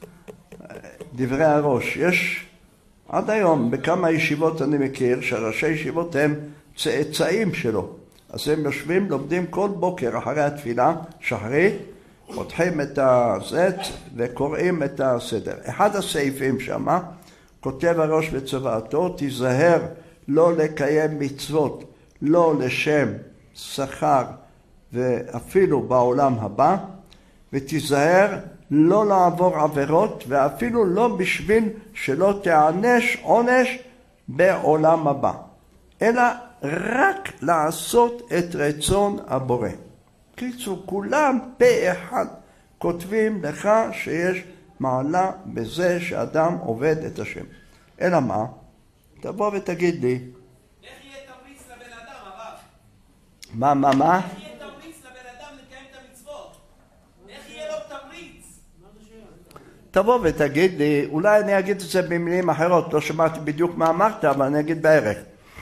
דברי הראש. יש עד היום בכמה ישיבות אני מכיר שהראשי ישיבות הם צאצאים שלו, אז הם יושבים, לומדים כל בוקר אחרי התפילה שחרית, פותחים את הזית וקוראים את הסדר. אחד הסעיפים שמה כותב הראש בצוואתו, תיזהר לא לקיים מצוות, לא לשם שכר ואפילו בעולם הבא, ותיזהר לא לעבור עבירות, ואפילו לא בשביל שלא תענש עונש בעולם הבא, אלא רק לעשות את רצון הבורא. קיצור, כולם פה אחד כותבים לך שיש מעלה בזה שאדם עובד את השם. אלא מה? תבוא ותגיד לי. איך יהיה תמריץ לבן אדם, הרב? מה, מה, מה? איך יהיה תמריץ לבן אדם לקיים את המצוות? איך יהיה לו תמריץ? תבוא ותגיד לי, אולי אני אגיד את זה במילים אחרות, לא שמעתי בדיוק מה אמרת, אבל אני אגיד בערך.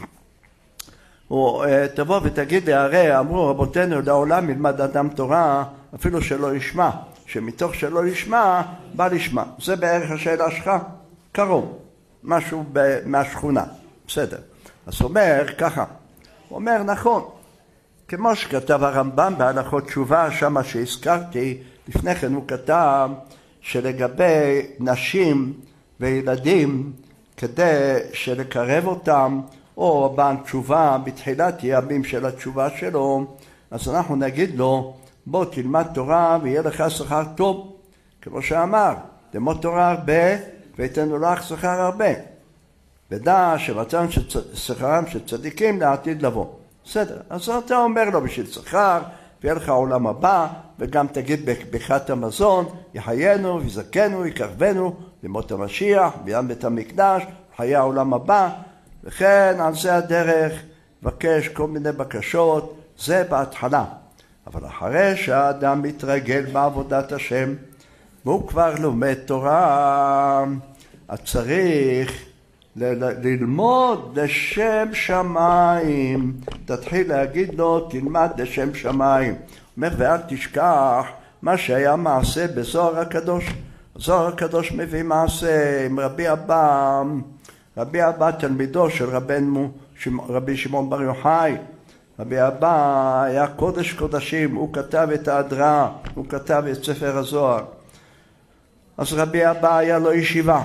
או תבוא ותגיד לי, הרי אמרו רבותינו, לעולם ילמד אדם תורה, אפילו שלא ישמע, שמתוך שלא ישמע, בא לשמע. זה בערך השאלה שלך, קרוב, משהו מהשכונה, בסדר. אז הוא אומר ככה, הוא אומר נכון, כמו שכתב הרמב"ם בהלכות תשובה, שמה שהזכרתי, לפני כן הוא כתב שלגבי נשים וילדים, כדי שלקרב אותם, או בעל תשובה בתחילת ימים של התשובה שלו, אז אנחנו נגיד לו, בוא תלמד תורה ויהיה לך שכר טוב, כמו שאמר, ללמוד תורה הרבה ויתנו לך שכר הרבה. ודע שרצון שכרם של צדיקים לעתיד לבוא. בסדר, אז אתה אומר לו בשביל שכר, ויהיה לך עולם הבא, וגם תגיד בברכת המזון, יחיינו ויזכנו, יקרבנו, למות המשיח, ביום בית המקדש, חיי העולם הבא, וכן על זה הדרך, בקש כל מיני בקשות, זה בהתחלה. אבל אחרי שהאדם מתרגל בעבודת השם, והוא כבר לומד תורה, אז צריך ל- ל- ללמוד לשם שמיים. תתחיל להגיד לו, תלמד לשם שמיים. אומר, ואל תשכח מה שהיה מעשה בזוהר הקדוש. זוהר הקדוש מביא מעשה עם רבי אבא, רבי אבא תלמידו של רבנו, רבי שמעון בר יוחאי. רבי אבא היה קודש קודשים, הוא כתב את ההדרה, הוא כתב את ספר הזוהר. אז רבי אבא היה לו ישיבה,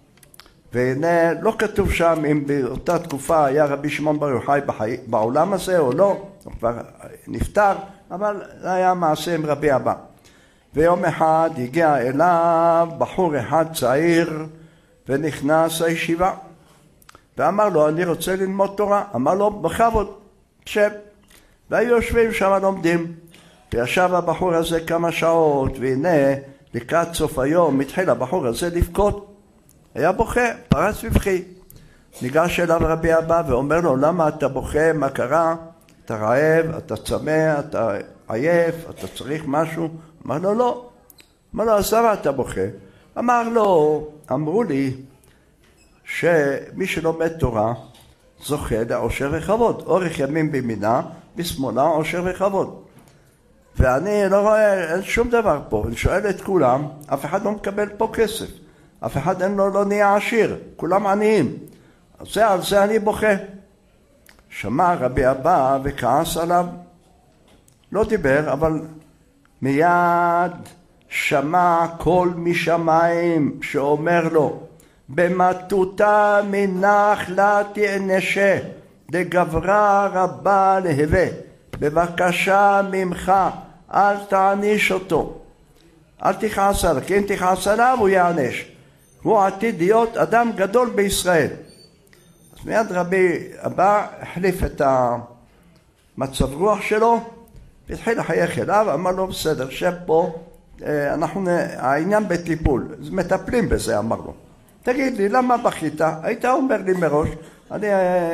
והנה לא כתוב שם אם באותה תקופה היה רבי שמעון בר יוחאי בחי... בעולם הזה או לא, הוא כבר נפטר, אבל זה היה מעשה עם רבי אבא. ויום אחד הגיע אליו בחור אחד צעיר ונכנס לישיבה ואמר לו, אני רוצה ללמוד תורה. אמר לו, בכבוד, שב. והיו יושבים שם לומדים, וישב הבחור הזה כמה שעות, והנה לקראת סוף היום התחיל הבחור הזה לבכות, היה בוכה, פרץ בבכי. ניגש אליו רבי אבא ואומר לו, למה אתה בוכה? מה קרה? אתה רעב, אתה צמא, אתה עייף, אתה צריך משהו? אמר לו, לא. אמר לו, אז למה אתה בוכה? אמר לו, אמרו לי שמי שלומד תורה זוכה לעושר וכבוד, אורך ימים בימינה, בשמאלה עושר וכבוד. ואני לא רואה, אין שום דבר פה. אני שואל את כולם, אף אחד לא מקבל פה כסף, אף אחד אין לו, לא נהיה עשיר, כולם עניים. אז זה, על זה אני בוכה. שמע רבי אבא וכעס עליו, לא דיבר, אבל מיד שמע קול משמיים שאומר לו, במטותא מנחלה תענשה, דגברה רבה להווה, בבקשה ממך אל תעניש אותו, אל תכעס עליו, כי אם תכעס עליו הוא יענש, הוא עתיד להיות אדם גדול בישראל. אז מיד רבי אבא החליף את המצב רוח שלו והתחיל לחייך אליו, אמר לו, בסדר, שב פה, אנחנו, העניין בטיפול, מטפלים בזה. אמר לו, תגיד לי, למה בכית? היית אומר לי מראש. אני...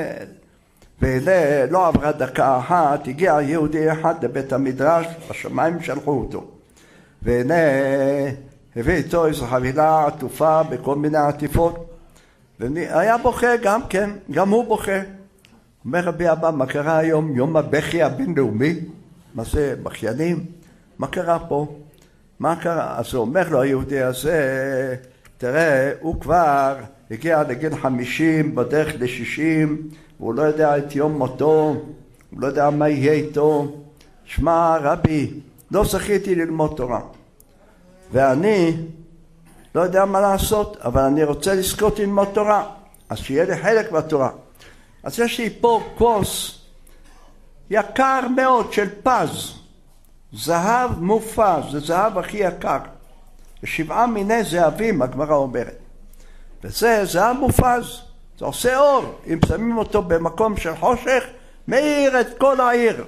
ולא עברה דקה אחת, הגיע יהודי אחד לבית המדרש, השמיים שלחו אותו, והנה הביא איתו איזו חבילה עטופה בכל מיני עטיפות, והיה בוכה גם כן, גם הוא בוכה. אומר רבי אבא, מה קרה היום? יום הבכי הבינלאומי? מה זה, בכיינים? מה קרה פה? מה קרה? אז הוא אומר לו, היהודי הזה, תראה, הוא כבר הגיע לגיל חמישים, בדרך לשישים, והוא לא יודע את יום מותו, הוא לא יודע מה יהיה איתו. שמע רבי, לא זכיתי ללמוד תורה, ואני לא יודע מה לעשות, אבל אני רוצה לזכות ללמוד תורה, אז שיהיה לי חלק בתורה. אז יש לי פה כוס יקר מאוד של פז, זהב מופז, זה זהב הכי יקר, שבעה מיני זהבים הגמרא אומרת, וזה זהב מופז, זה עושה אור, אם שמים אותו במקום של חושך מאיר את כל העיר.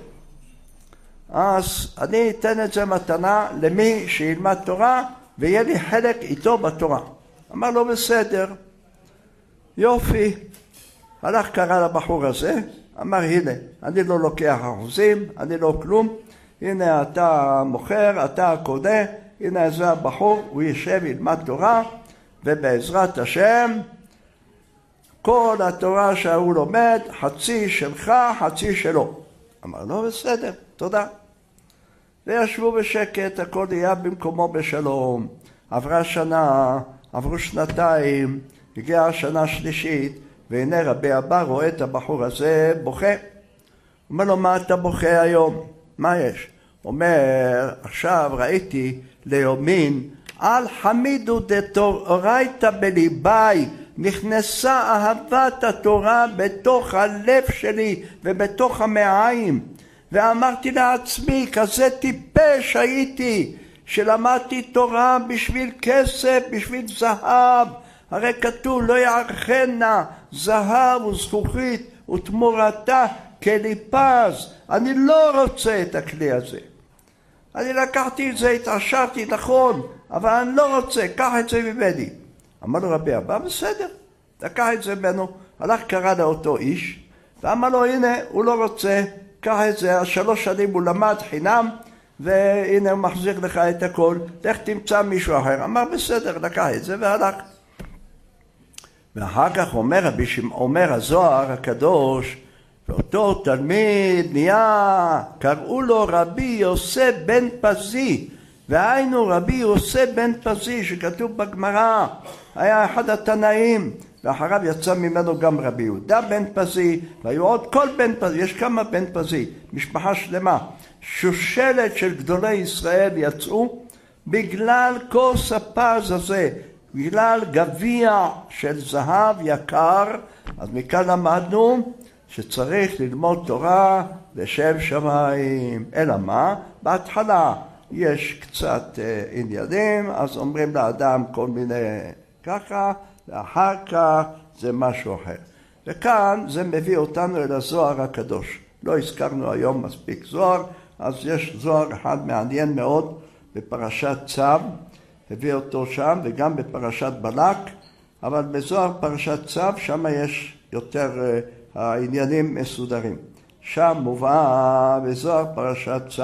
אז אני אתן את זה מתנה למי שילמד תורה ויהיה לי חלק איתו בתורה. אמר לו, בסדר, יופי. הלך קרא לבחור הזה, אמר, הנה, אני לא לוקח אחוזים, אני לא כלום, הנה אתה מוכר, אתה קונה, הנה זה הבחור, הוא יישב, ילמד תורה, ובעזרת השם, כל התורה שהוא לומד, חצי שלך, חצי שלו. אמר לו, בסדר, תודה. וישבו בשקט, הכל היה במקומו בשלום. עברה שנה, עברו שנתיים, הגיעה השנה שלישית, והנה רבי אבא רואה את הבחור הזה בוכה. אומר לו, מה אתה בוכה היום? מה יש? אומר, עכשיו ראיתי ליומין, על חמידו דתורייתא בליבי, נכנסה אהבת התורה בתוך הלב שלי ובתוך המעיים, ואמרתי לעצמי, כזה טיפש הייתי שלמדתי תורה בשביל כסף, בשביל זהב. הרי כתוב, לא יערכנה זהב וזכוכית ותמורתה כלי פז. אני לא רוצה את הכלי הזה. אני לקחתי את זה, התעשרתי, נכון, אבל אני לא רוצה, קח את זה ממני. אמר לו רבי אבא, בסדר, לקח את זה ממנו. הלך קרא לאותו איש ואמר לו, הנה, הוא לא רוצה, קח את זה, שלוש שנים הוא למד חינם, והנה הוא מחזיר לך את הכל, לך תמצא מישהו אחר. אמר, בסדר, לקח את זה והלך. ואחר כך אומר, אומר הזוהר הקדוש, ואותו תלמיד נהיה, קראו לו רבי יוסף בן פזי, והיינו רבי יוסף בן פזי שכתוב בגמרא, היה אחד התנאים, ואחריו יצא ממנו גם רבי יהודה בן פזי, והיו עוד כל בן פזי, יש כמה בן פזי, משפחה שלמה, שושלת של גדולי ישראל יצאו, בגלל כוס הפז הזה, בגלל גביע של זהב יקר, אז מכאן למדנו שצריך ללמוד תורה לשם שמיים. אלא מה? בהתחלה יש קצת עניינים, אז אומרים לאדם כל מיני ככה, ואחר כך זה משהו אחר. וכאן זה מביא אותנו אל הזוהר הקדוש. לא הזכרנו היום מספיק זוהר, אז יש זוהר אחד מעניין מאוד בפרשת צו, הביא אותו שם, וגם בפרשת בלק, אבל בזוהר פרשת צו, שם יש יותר uh, העניינים מסודרים. שם מובא בזוהר פרשת צו,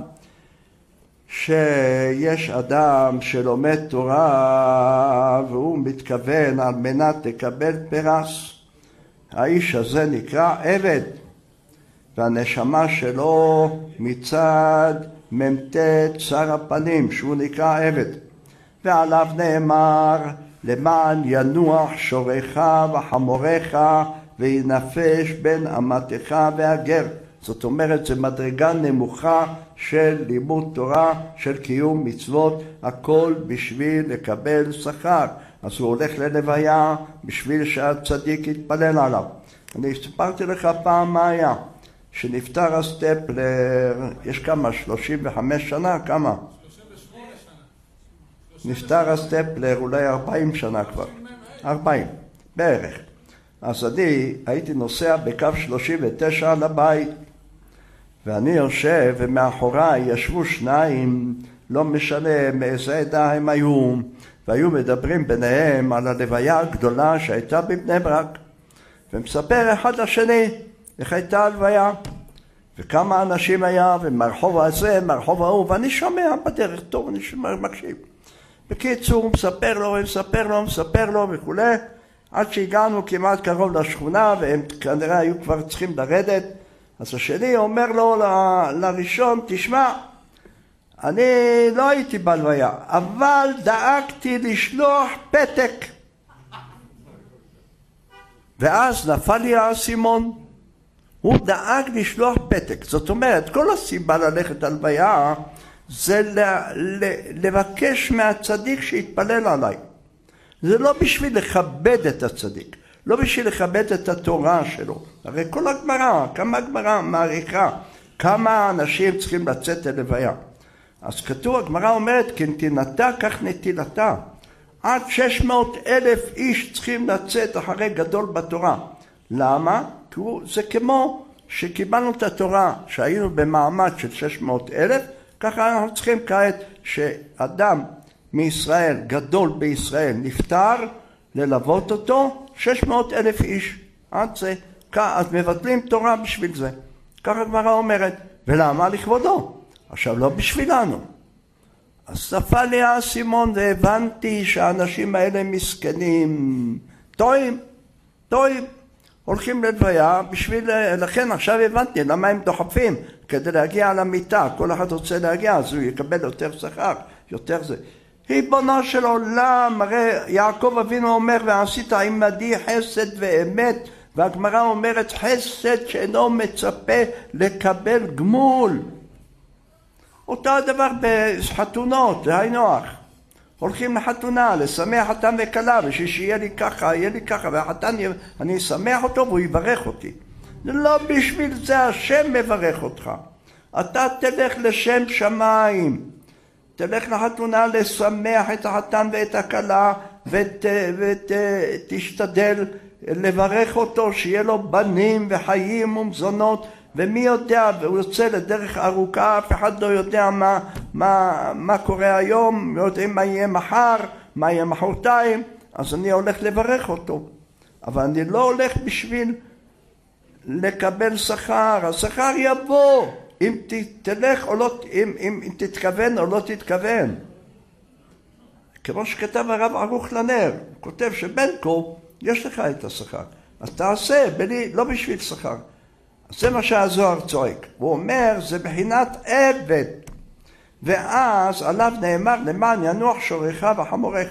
שיש אדם שלומד תורה, והוא מתכוון על מנת לקבל פרס. האיש הזה נקרא עבד, והנשמה שלו מצד ממתת שר הפנים, שהוא נקרא עבד. ועליו נאמר, למען ינוח שורך וחמורך וינפש בין אמתך והגר. זאת אומרת, זה מדרגה נמוכה של לימוד תורה, של קיום מצוות, הכל בשביל לקבל שכר. אז הוא הולך ללוויה בשביל שהצדיק יתפלל עליו. אני הספרתי לך פעם מה היה, שנפטר הסטפלר, יש כמה, שלושים וחמש שנה, כמה? נפטר הסטפלר אולי ארבעים שנה כבר, ארבעים בערך. אז אני הייתי נוסע בקו שלושים ותשע לבית, ואני יושב ומאחוריי ישבו שניים, לא משנה מאיזה עדה הם היו, והיו מדברים ביניהם על הלוויה הגדולה שהייתה בבני ברק, ומספר אחד לשני איך הייתה הלוויה, וכמה אנשים היה, ומהרחוב הזה, מהרחוב ההוא, ואני שומע בדרך טוב, אני שומע, מקשיב. בקיצור, הוא מספר לו, הוא מספר לו, מספר לו וכו', עד שהגענו כמעט קרוב לשכונה, והם כנראה היו כבר צריכים לרדת. אז השני אומר לו ל- לראשון, תשמע, אני לא הייתי בלוויה, אבל דאגתי לשלוח פתק. ואז נפל לי האסימון. הוא דאג לשלוח פתק. זאת אומרת, כל הסיבה ללכת הלוויה, זה לבקש מהצדיק שיתפלל עליי. זה לא בשביל לכבד את הצדיק, לא בשביל לכבד את התורה שלו. הרי כל הגמרא, כמה הגמרא מעריכה, כמה אנשים צריכים לצאת ללוויה. אז כתוב, הגמרא אומרת, כנתינתה כך נטילתה. עד שש מאות אלף איש צריכים לצאת אחרי גדול בתורה. למה? כי זה כמו שקיבלנו את התורה, שהיינו במעמד של שש מאות אלף, ככה אנחנו צריכים כעת שאדם מישראל, גדול בישראל, נפטר, ללוות אותו שש מאות אלף איש. עד זה, אז מבטלים תורה בשביל זה. ככה הגמרא אומרת. ולמה? לכבודו. עכשיו לא בשבילנו. אז נפל לי האסימון והבנתי שהאנשים האלה מסכנים. טועים, טועים. הולכים ללוויה בשביל, לכן עכשיו הבנתי למה הם דוחפים כדי להגיע למיטה. כל אחד רוצה להגיע, אז הוא יקבל יותר שכר, יותר זה. ריבונו של עולם, הרי יעקב אבינו אומר, ועשית עמדי חסד ואמת, והגמרא אומרת חסד שאינו מצפה לקבל גמול. אותו הדבר בחתונות, זה היינו הך. הולכים לחתונה, לשמח חתן וכלה, בשביל שיהיה לי ככה, יהיה לי ככה, והחתן, אני אשמח אותו והוא יברך אותי. זה לא בשביל זה, השם מברך אותך. אתה תלך לשם שמיים, תלך לחתונה לשמח את החתן ואת הכלה, ותשתדל ות, לברך אותו, שיהיה לו בנים וחיים ומזונות, ומי יודע, והוא יוצא לדרך ארוכה, אף אחד לא יודע מה, מה, מה קורה היום, לא יודעים מה יהיה מחר, מה יהיה מחרתיים, אז אני הולך לברך אותו. אבל אני לא הולך בשביל לקבל שכר, השכר יבוא, אם תלך או לא, אם, אם, אם תתכוון או לא תתכוון. כמו שכתב הרב ערוך לנר, הוא כותב שבן כה יש לך את השכר. אז תעשה, בלי, לא בשביל שכר. אז זה מה שהזוהר צועק. הוא אומר, זה בחינת עבד. ואז עליו נאמר, למען ינוח שורך וחמורך.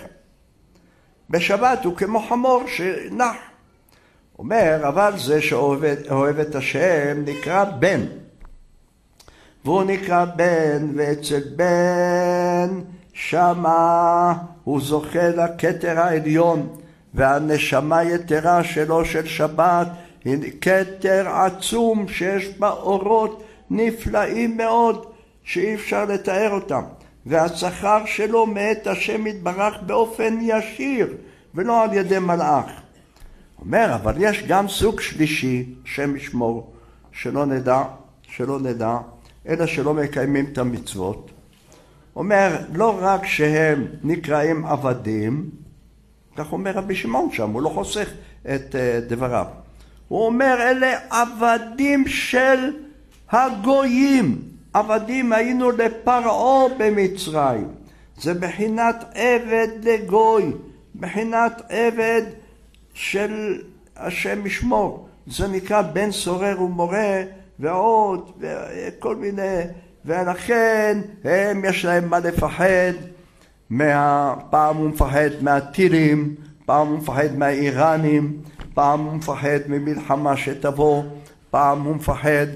בשבת הוא כמו חמור שנח. אומר, אבל זה שאוהב את השם נקרא בן. והוא נקרא בן, ואצל בן שמה הוא זוכה לכתר העליון, והנשמה יתרה שלו של שבת היא כתר עצום שיש בה אורות נפלאים מאוד שאי אפשר לתאר אותם, והשכר שלו מאת השם יתברך באופן ישיר ולא על ידי מלאך. אומר, אבל יש גם סוג שלישי, שם ישמור, שלא נדע, שלא נדע, אלא שלא מקיימים את המצוות. אומר, לא רק שהם נקראים עבדים, כך אומר רבי שמעון שם, הוא לא חוסך את uh, דבריו. הוא אומר, אלה עבדים של הגויים. עבדים היינו לפרעה במצרים. זה בחינת עבד לגוי, בחינת עבד של השם ישמור. זה נקרא בן סורר ומורה ועוד וכל מיני, ולכן הם יש להם מה לפחד. מה... פעם הוא מפחד מהטילים, פעם הוא מפחד מהאיראנים, פעם הוא מפחד ממלחמה שתבוא, פעם הוא מפחד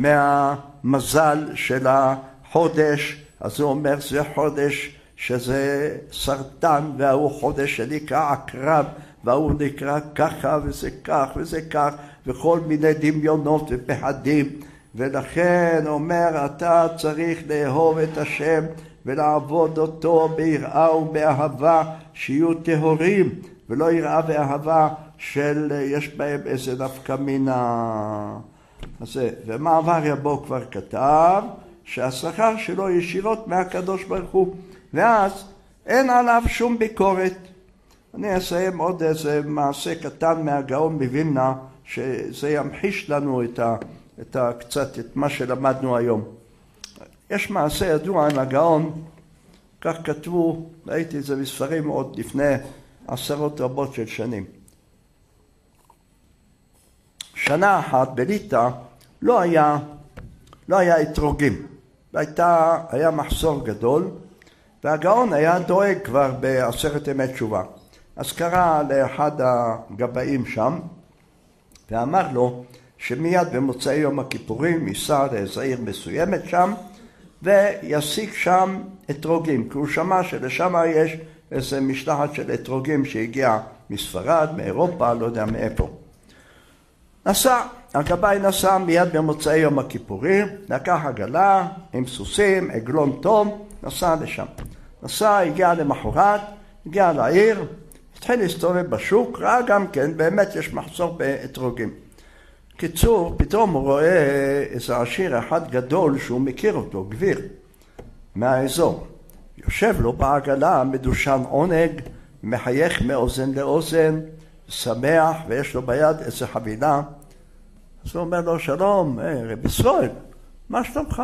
מהמזל של החודש. אז הוא אומר, זה חודש שזה סרטן, והוא חודש שנקרא עקרב, והוא נקרא ככה וזה כך וזה כך, וכל מיני דמיונות ופחדים. ולכן אומר, אתה צריך לאהוב את השם ולעבוד אותו ביראה ובאהבה שיהיו טהורים, ולא יראה ואהבה של יש בהם איזה נפקא מינה. אז ומעבר יבוא כבר כתב שהשכר שלו ישירות מהקדוש ברוך הוא, ואז אין עליו שום ביקורת. אני אסיים עוד איזה מעשה קטן מהגאון מווילנה, שזה ימחיש לנו את, ה, את ה, קצת את מה שלמדנו היום. יש מעשה ידוע עם הגאון, כך כתבו, ראיתי את זה בספרים עוד לפני עשרות רבות של שנים. שנה אחת בליטא לא היה, לא היה אתרוגים, והייתה, היה מחסור גדול, והגאון היה דואג כבר בעשרת ימי תשובה. אז קרא לאחד הגבאים שם, ואמר לו שמיד במוצאי יום הכיפורים ייסע לאיזו עיר מסוימת שם, ויסיק שם אתרוגים, כי הוא שמע שלשם יש איזו משלחת של אתרוגים שהגיעה מספרד, מאירופה, לא יודע מאיפה. נסע, הגבאי נסע מיד במוצאי יום הכיפורים, לקח עגלה עם סוסים, עגלון טוב, נסע לשם. נסע, הגיע למחרת, הגיע לעיר, התחיל להסתובב בשוק, ראה גם כן, באמת יש מחסור באתרוגים. קיצור, פתאום הוא רואה איזה עשיר אחד גדול שהוא מכיר אותו, גביר, מהאזור. יושב לו בעגלה, מדושן עונג, מחייך מאוזן לאוזן, שמח, ויש לו ביד איזה חבילה. אז הוא אומר לו, שלום, רבי ישראל, מה שלומך?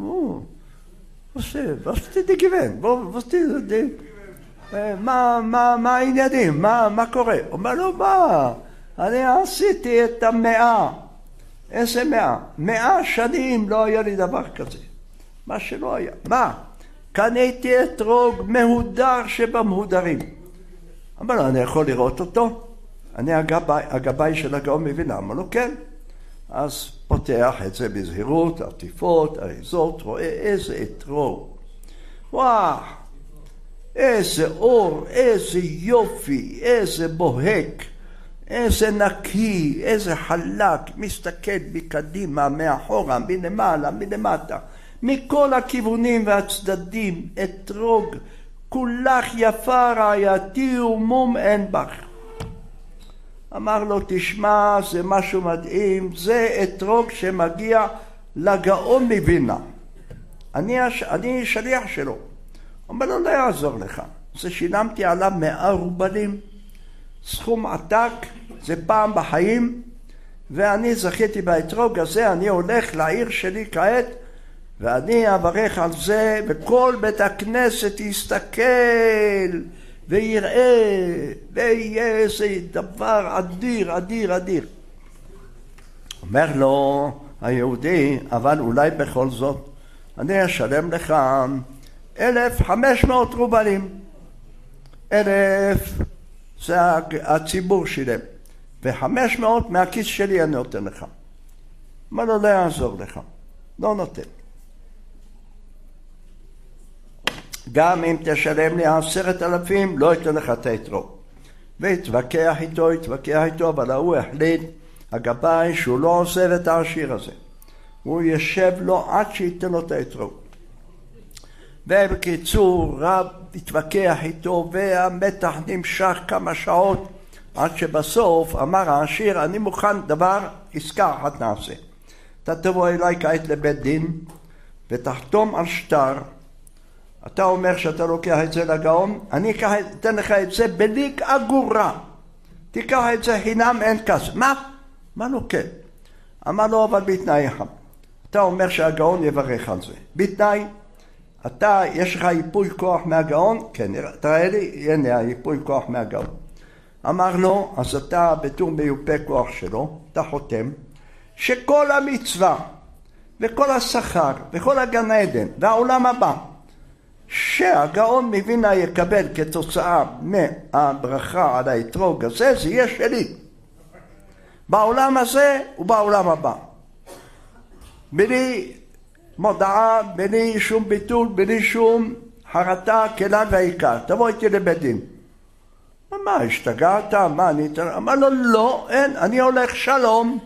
was ist die gewesen? Was ist die? מה, מה, מה העניינים? מה, מה קורה? הוא אומר לו, מה? אני עשיתי את המאה. איזה מאה? מאה שנים לא היה לי דבר כזה. מה שלא היה. מה? קניתי אתרוג מהודר שבמהודרים. אמר לו, אני יכול לראות אותו? אני הגבאי, הגבאי של הגאון מווילנה. אמר לו, כן. אז פותח את זה בזהירות, עטיפות, אריזות, רואה איזה אתרוג. וואו, איזה אור, איזה יופי, איזה בוהק, איזה נקי, איזה חלק, מסתכל מקדימה, מאחורה, מלמעלה, מלמטה, מכל הכיוונים והצדדים, אתרוג, כולך יפה רעייתי ומום אין בך. אמר לו, תשמע, זה משהו מדהים, זה אתרוג שמגיע לגאון מווילנה. אני, אני שליח שלו. אומר לו, לא יעזור לך. זה שילמתי עליו מאה רובלים, סכום עתק, זה פעם בחיים, ואני זכיתי באתרוג הזה, אני הולך לעיר שלי כעת, ואני אברך על זה, וכל בית הכנסת יסתכל, ויראה, ויהיה איזה דבר אדיר, אדיר, אדיר. אומר לו היהודי, אבל אולי בכל זאת, אני אשלם לך אלף חמש מאות רובלים. אלף זה הציבור שלהם, וחמש מאות מהכיס שלי אני נותן לך. מה לא, לא יעזור לך, לא נותן. גם אם תשלם לי עשרת אלפים, לא ייתן לך את היתרו. והתווכח איתו, התווכח איתו, אבל הוא החליט, הגבאי, שהוא לא עוזב את העשיר הזה. הוא ישב לו עד שייתן לו את היתרו. ובקיצור, רב התווכח איתו, והמתח נמשך כמה שעות, עד שבסוף אמר העשיר, אני מוכן דבר, עסקה אחת נעשה. אתה תבוא אליי כעת לבית דין, ותחתום על שטר, אתה אומר שאתה לוקח את זה לגאון, אני אתן לך את זה בליג אגורה. תיקח את זה חינם, אין כסף. מה? מה לא כן? אמר לו, אבל בתנאי אחד. אתה אומר שהגאון יברך על זה. בתנאי, אתה, יש לך ייפוי כוח מהגאון? כן, תראה לי, הנה ייפוי כוח מהגאון. אמר לו, אז אתה בתור מיופה כוח שלו, אתה חותם, שכל המצווה, וכל השכר, וכל הגן עדן, והעולם הבא, שהגאון מווילנה יקבל כתוצאה מהברכה על האתרוג הזה, זה יהיה שלי. בעולם הזה ובעולם הבא. בלי מודעה, בלי שום ביטול, בלי שום חרטה, כלל והעיקר. תבוא איתי לבית דין. מה, השתגעת? מה, אני... אמר לו, לא, אין, אני הולך שלום.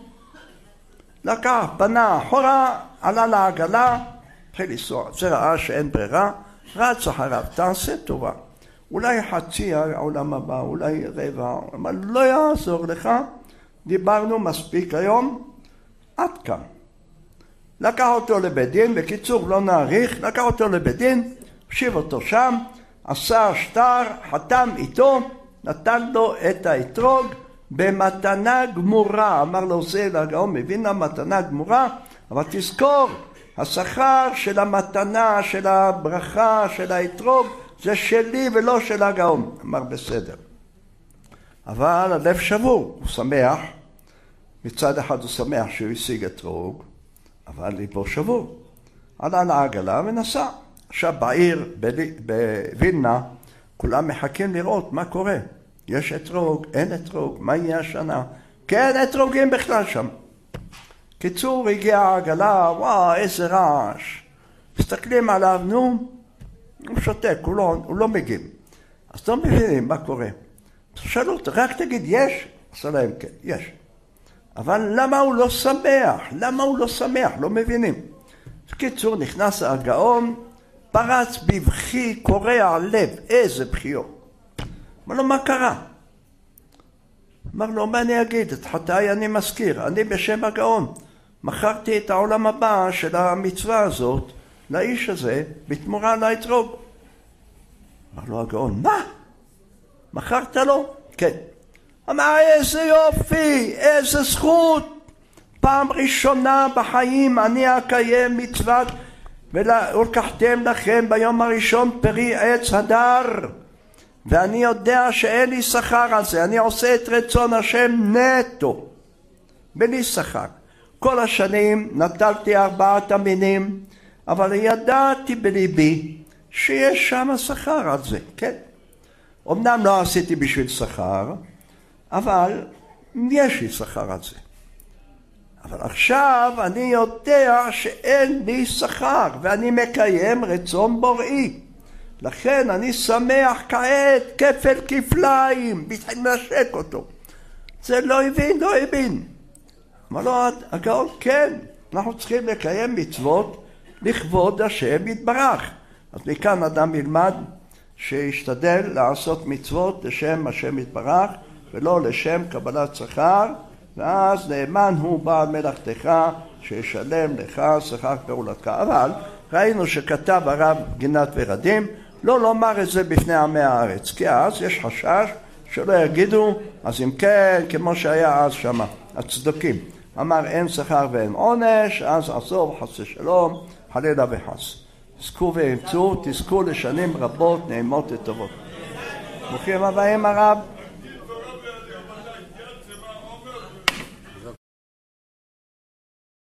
לקח, פנה אחורה, עלה לעגלה, התחיל לנסוע. זה ראה שאין ברירה. רץ אחריו, תעשה טובה. אולי חצי העולם הבא, אולי רבע, אבל לא יעזור לך. דיברנו מספיק היום, עד כאן. לקח אותו לבית דין, בקיצור לא נאריך, לקח אותו לבית דין, השיב אותו שם, עשה שטר, חתם איתו, נתן לו את האתרוג במתנה גמורה. אמר לו זה לגאון מווילנה מתנה גמורה, אבל תזכור, השכר של המתנה, של הברכה, של האתרוג, זה שלי ולא של הגאון. אמר בסדר. אבל הלב שבור, הוא שמח. מצד אחד הוא שמח שהוא השיג אתרוג, אבל ליבו שבור. עלה לעגלה ונסע. עכשיו בעיר, בווילנה, כולם מחכים לראות מה קורה. יש אתרוג, אין אתרוג, מה יהיה השנה? כן, אתרוגים בכלל שם. קיצור, הגיעה העגלה, וואו, איזה רעש. מסתכלים עליו, נו, הוא שותק, הוא לא, הוא לא מגיב. אז לא מבינים מה קורה. שאלו אותו, רק תגיד, יש? עשה להם כן, יש. אבל למה הוא לא שמח? למה הוא לא שמח? לא מבינים. בקיצור, נכנס הגאון, פרץ בבכי, קורע לב, איזה בכיות. אמר לו, מה קרה? אמר לו, מה אני אגיד? את חטאי אני מזכיר, אני בשם הגאון. מכרתי את העולם הבא של המצווה הזאת לאיש הזה בתמורה לאתרוג. אמר לו הגאון, מה? מכרת לו? כן. אמר, איזה יופי, איזה זכות. פעם ראשונה בחיים אני אקיים מצוות ולקחתם לכם ביום הראשון פרי עץ הדר. ואני יודע שאין לי שכר על זה, אני עושה את רצון השם נטו, בלי שכר. כל השנים נטלתי ארבעת המינים, אבל ידעתי בליבי שיש שם שכר על זה, כן. אמנם לא עשיתי בשביל שכר, אבל יש לי שכר על זה. אבל עכשיו אני יודע שאין לי שכר, ואני מקיים רצון בוראי. לכן אני שמח כעת כפל כפליים, מתחיל לנשק אותו. זה לא הבין, לא הבין. אמר לו הגאון, כן, אנחנו צריכים לקיים מצוות לכבוד השם יתברך. אז מכאן אדם ילמד שישתדל לעשות מצוות לשם השם יתברך, ולא לשם קבלת שכר, ואז נאמן הוא בעל מלאכתך שישלם לך שכר פעולתך. אבל ראינו שכתב הרב גינת ורדים, לא לומר את זה בפני עמי הארץ, כי אז יש חשש שלא יגידו, אז אם כן, כמו שהיה אז שמה, הצדוקים, אמר אין שכר ואין עונש, אז עזוב חס ושלום, חלילה וחס. תזכו ואמצו, תזכו לשנים רבות, נעימות וטובות. ברוכים הבאים הרב.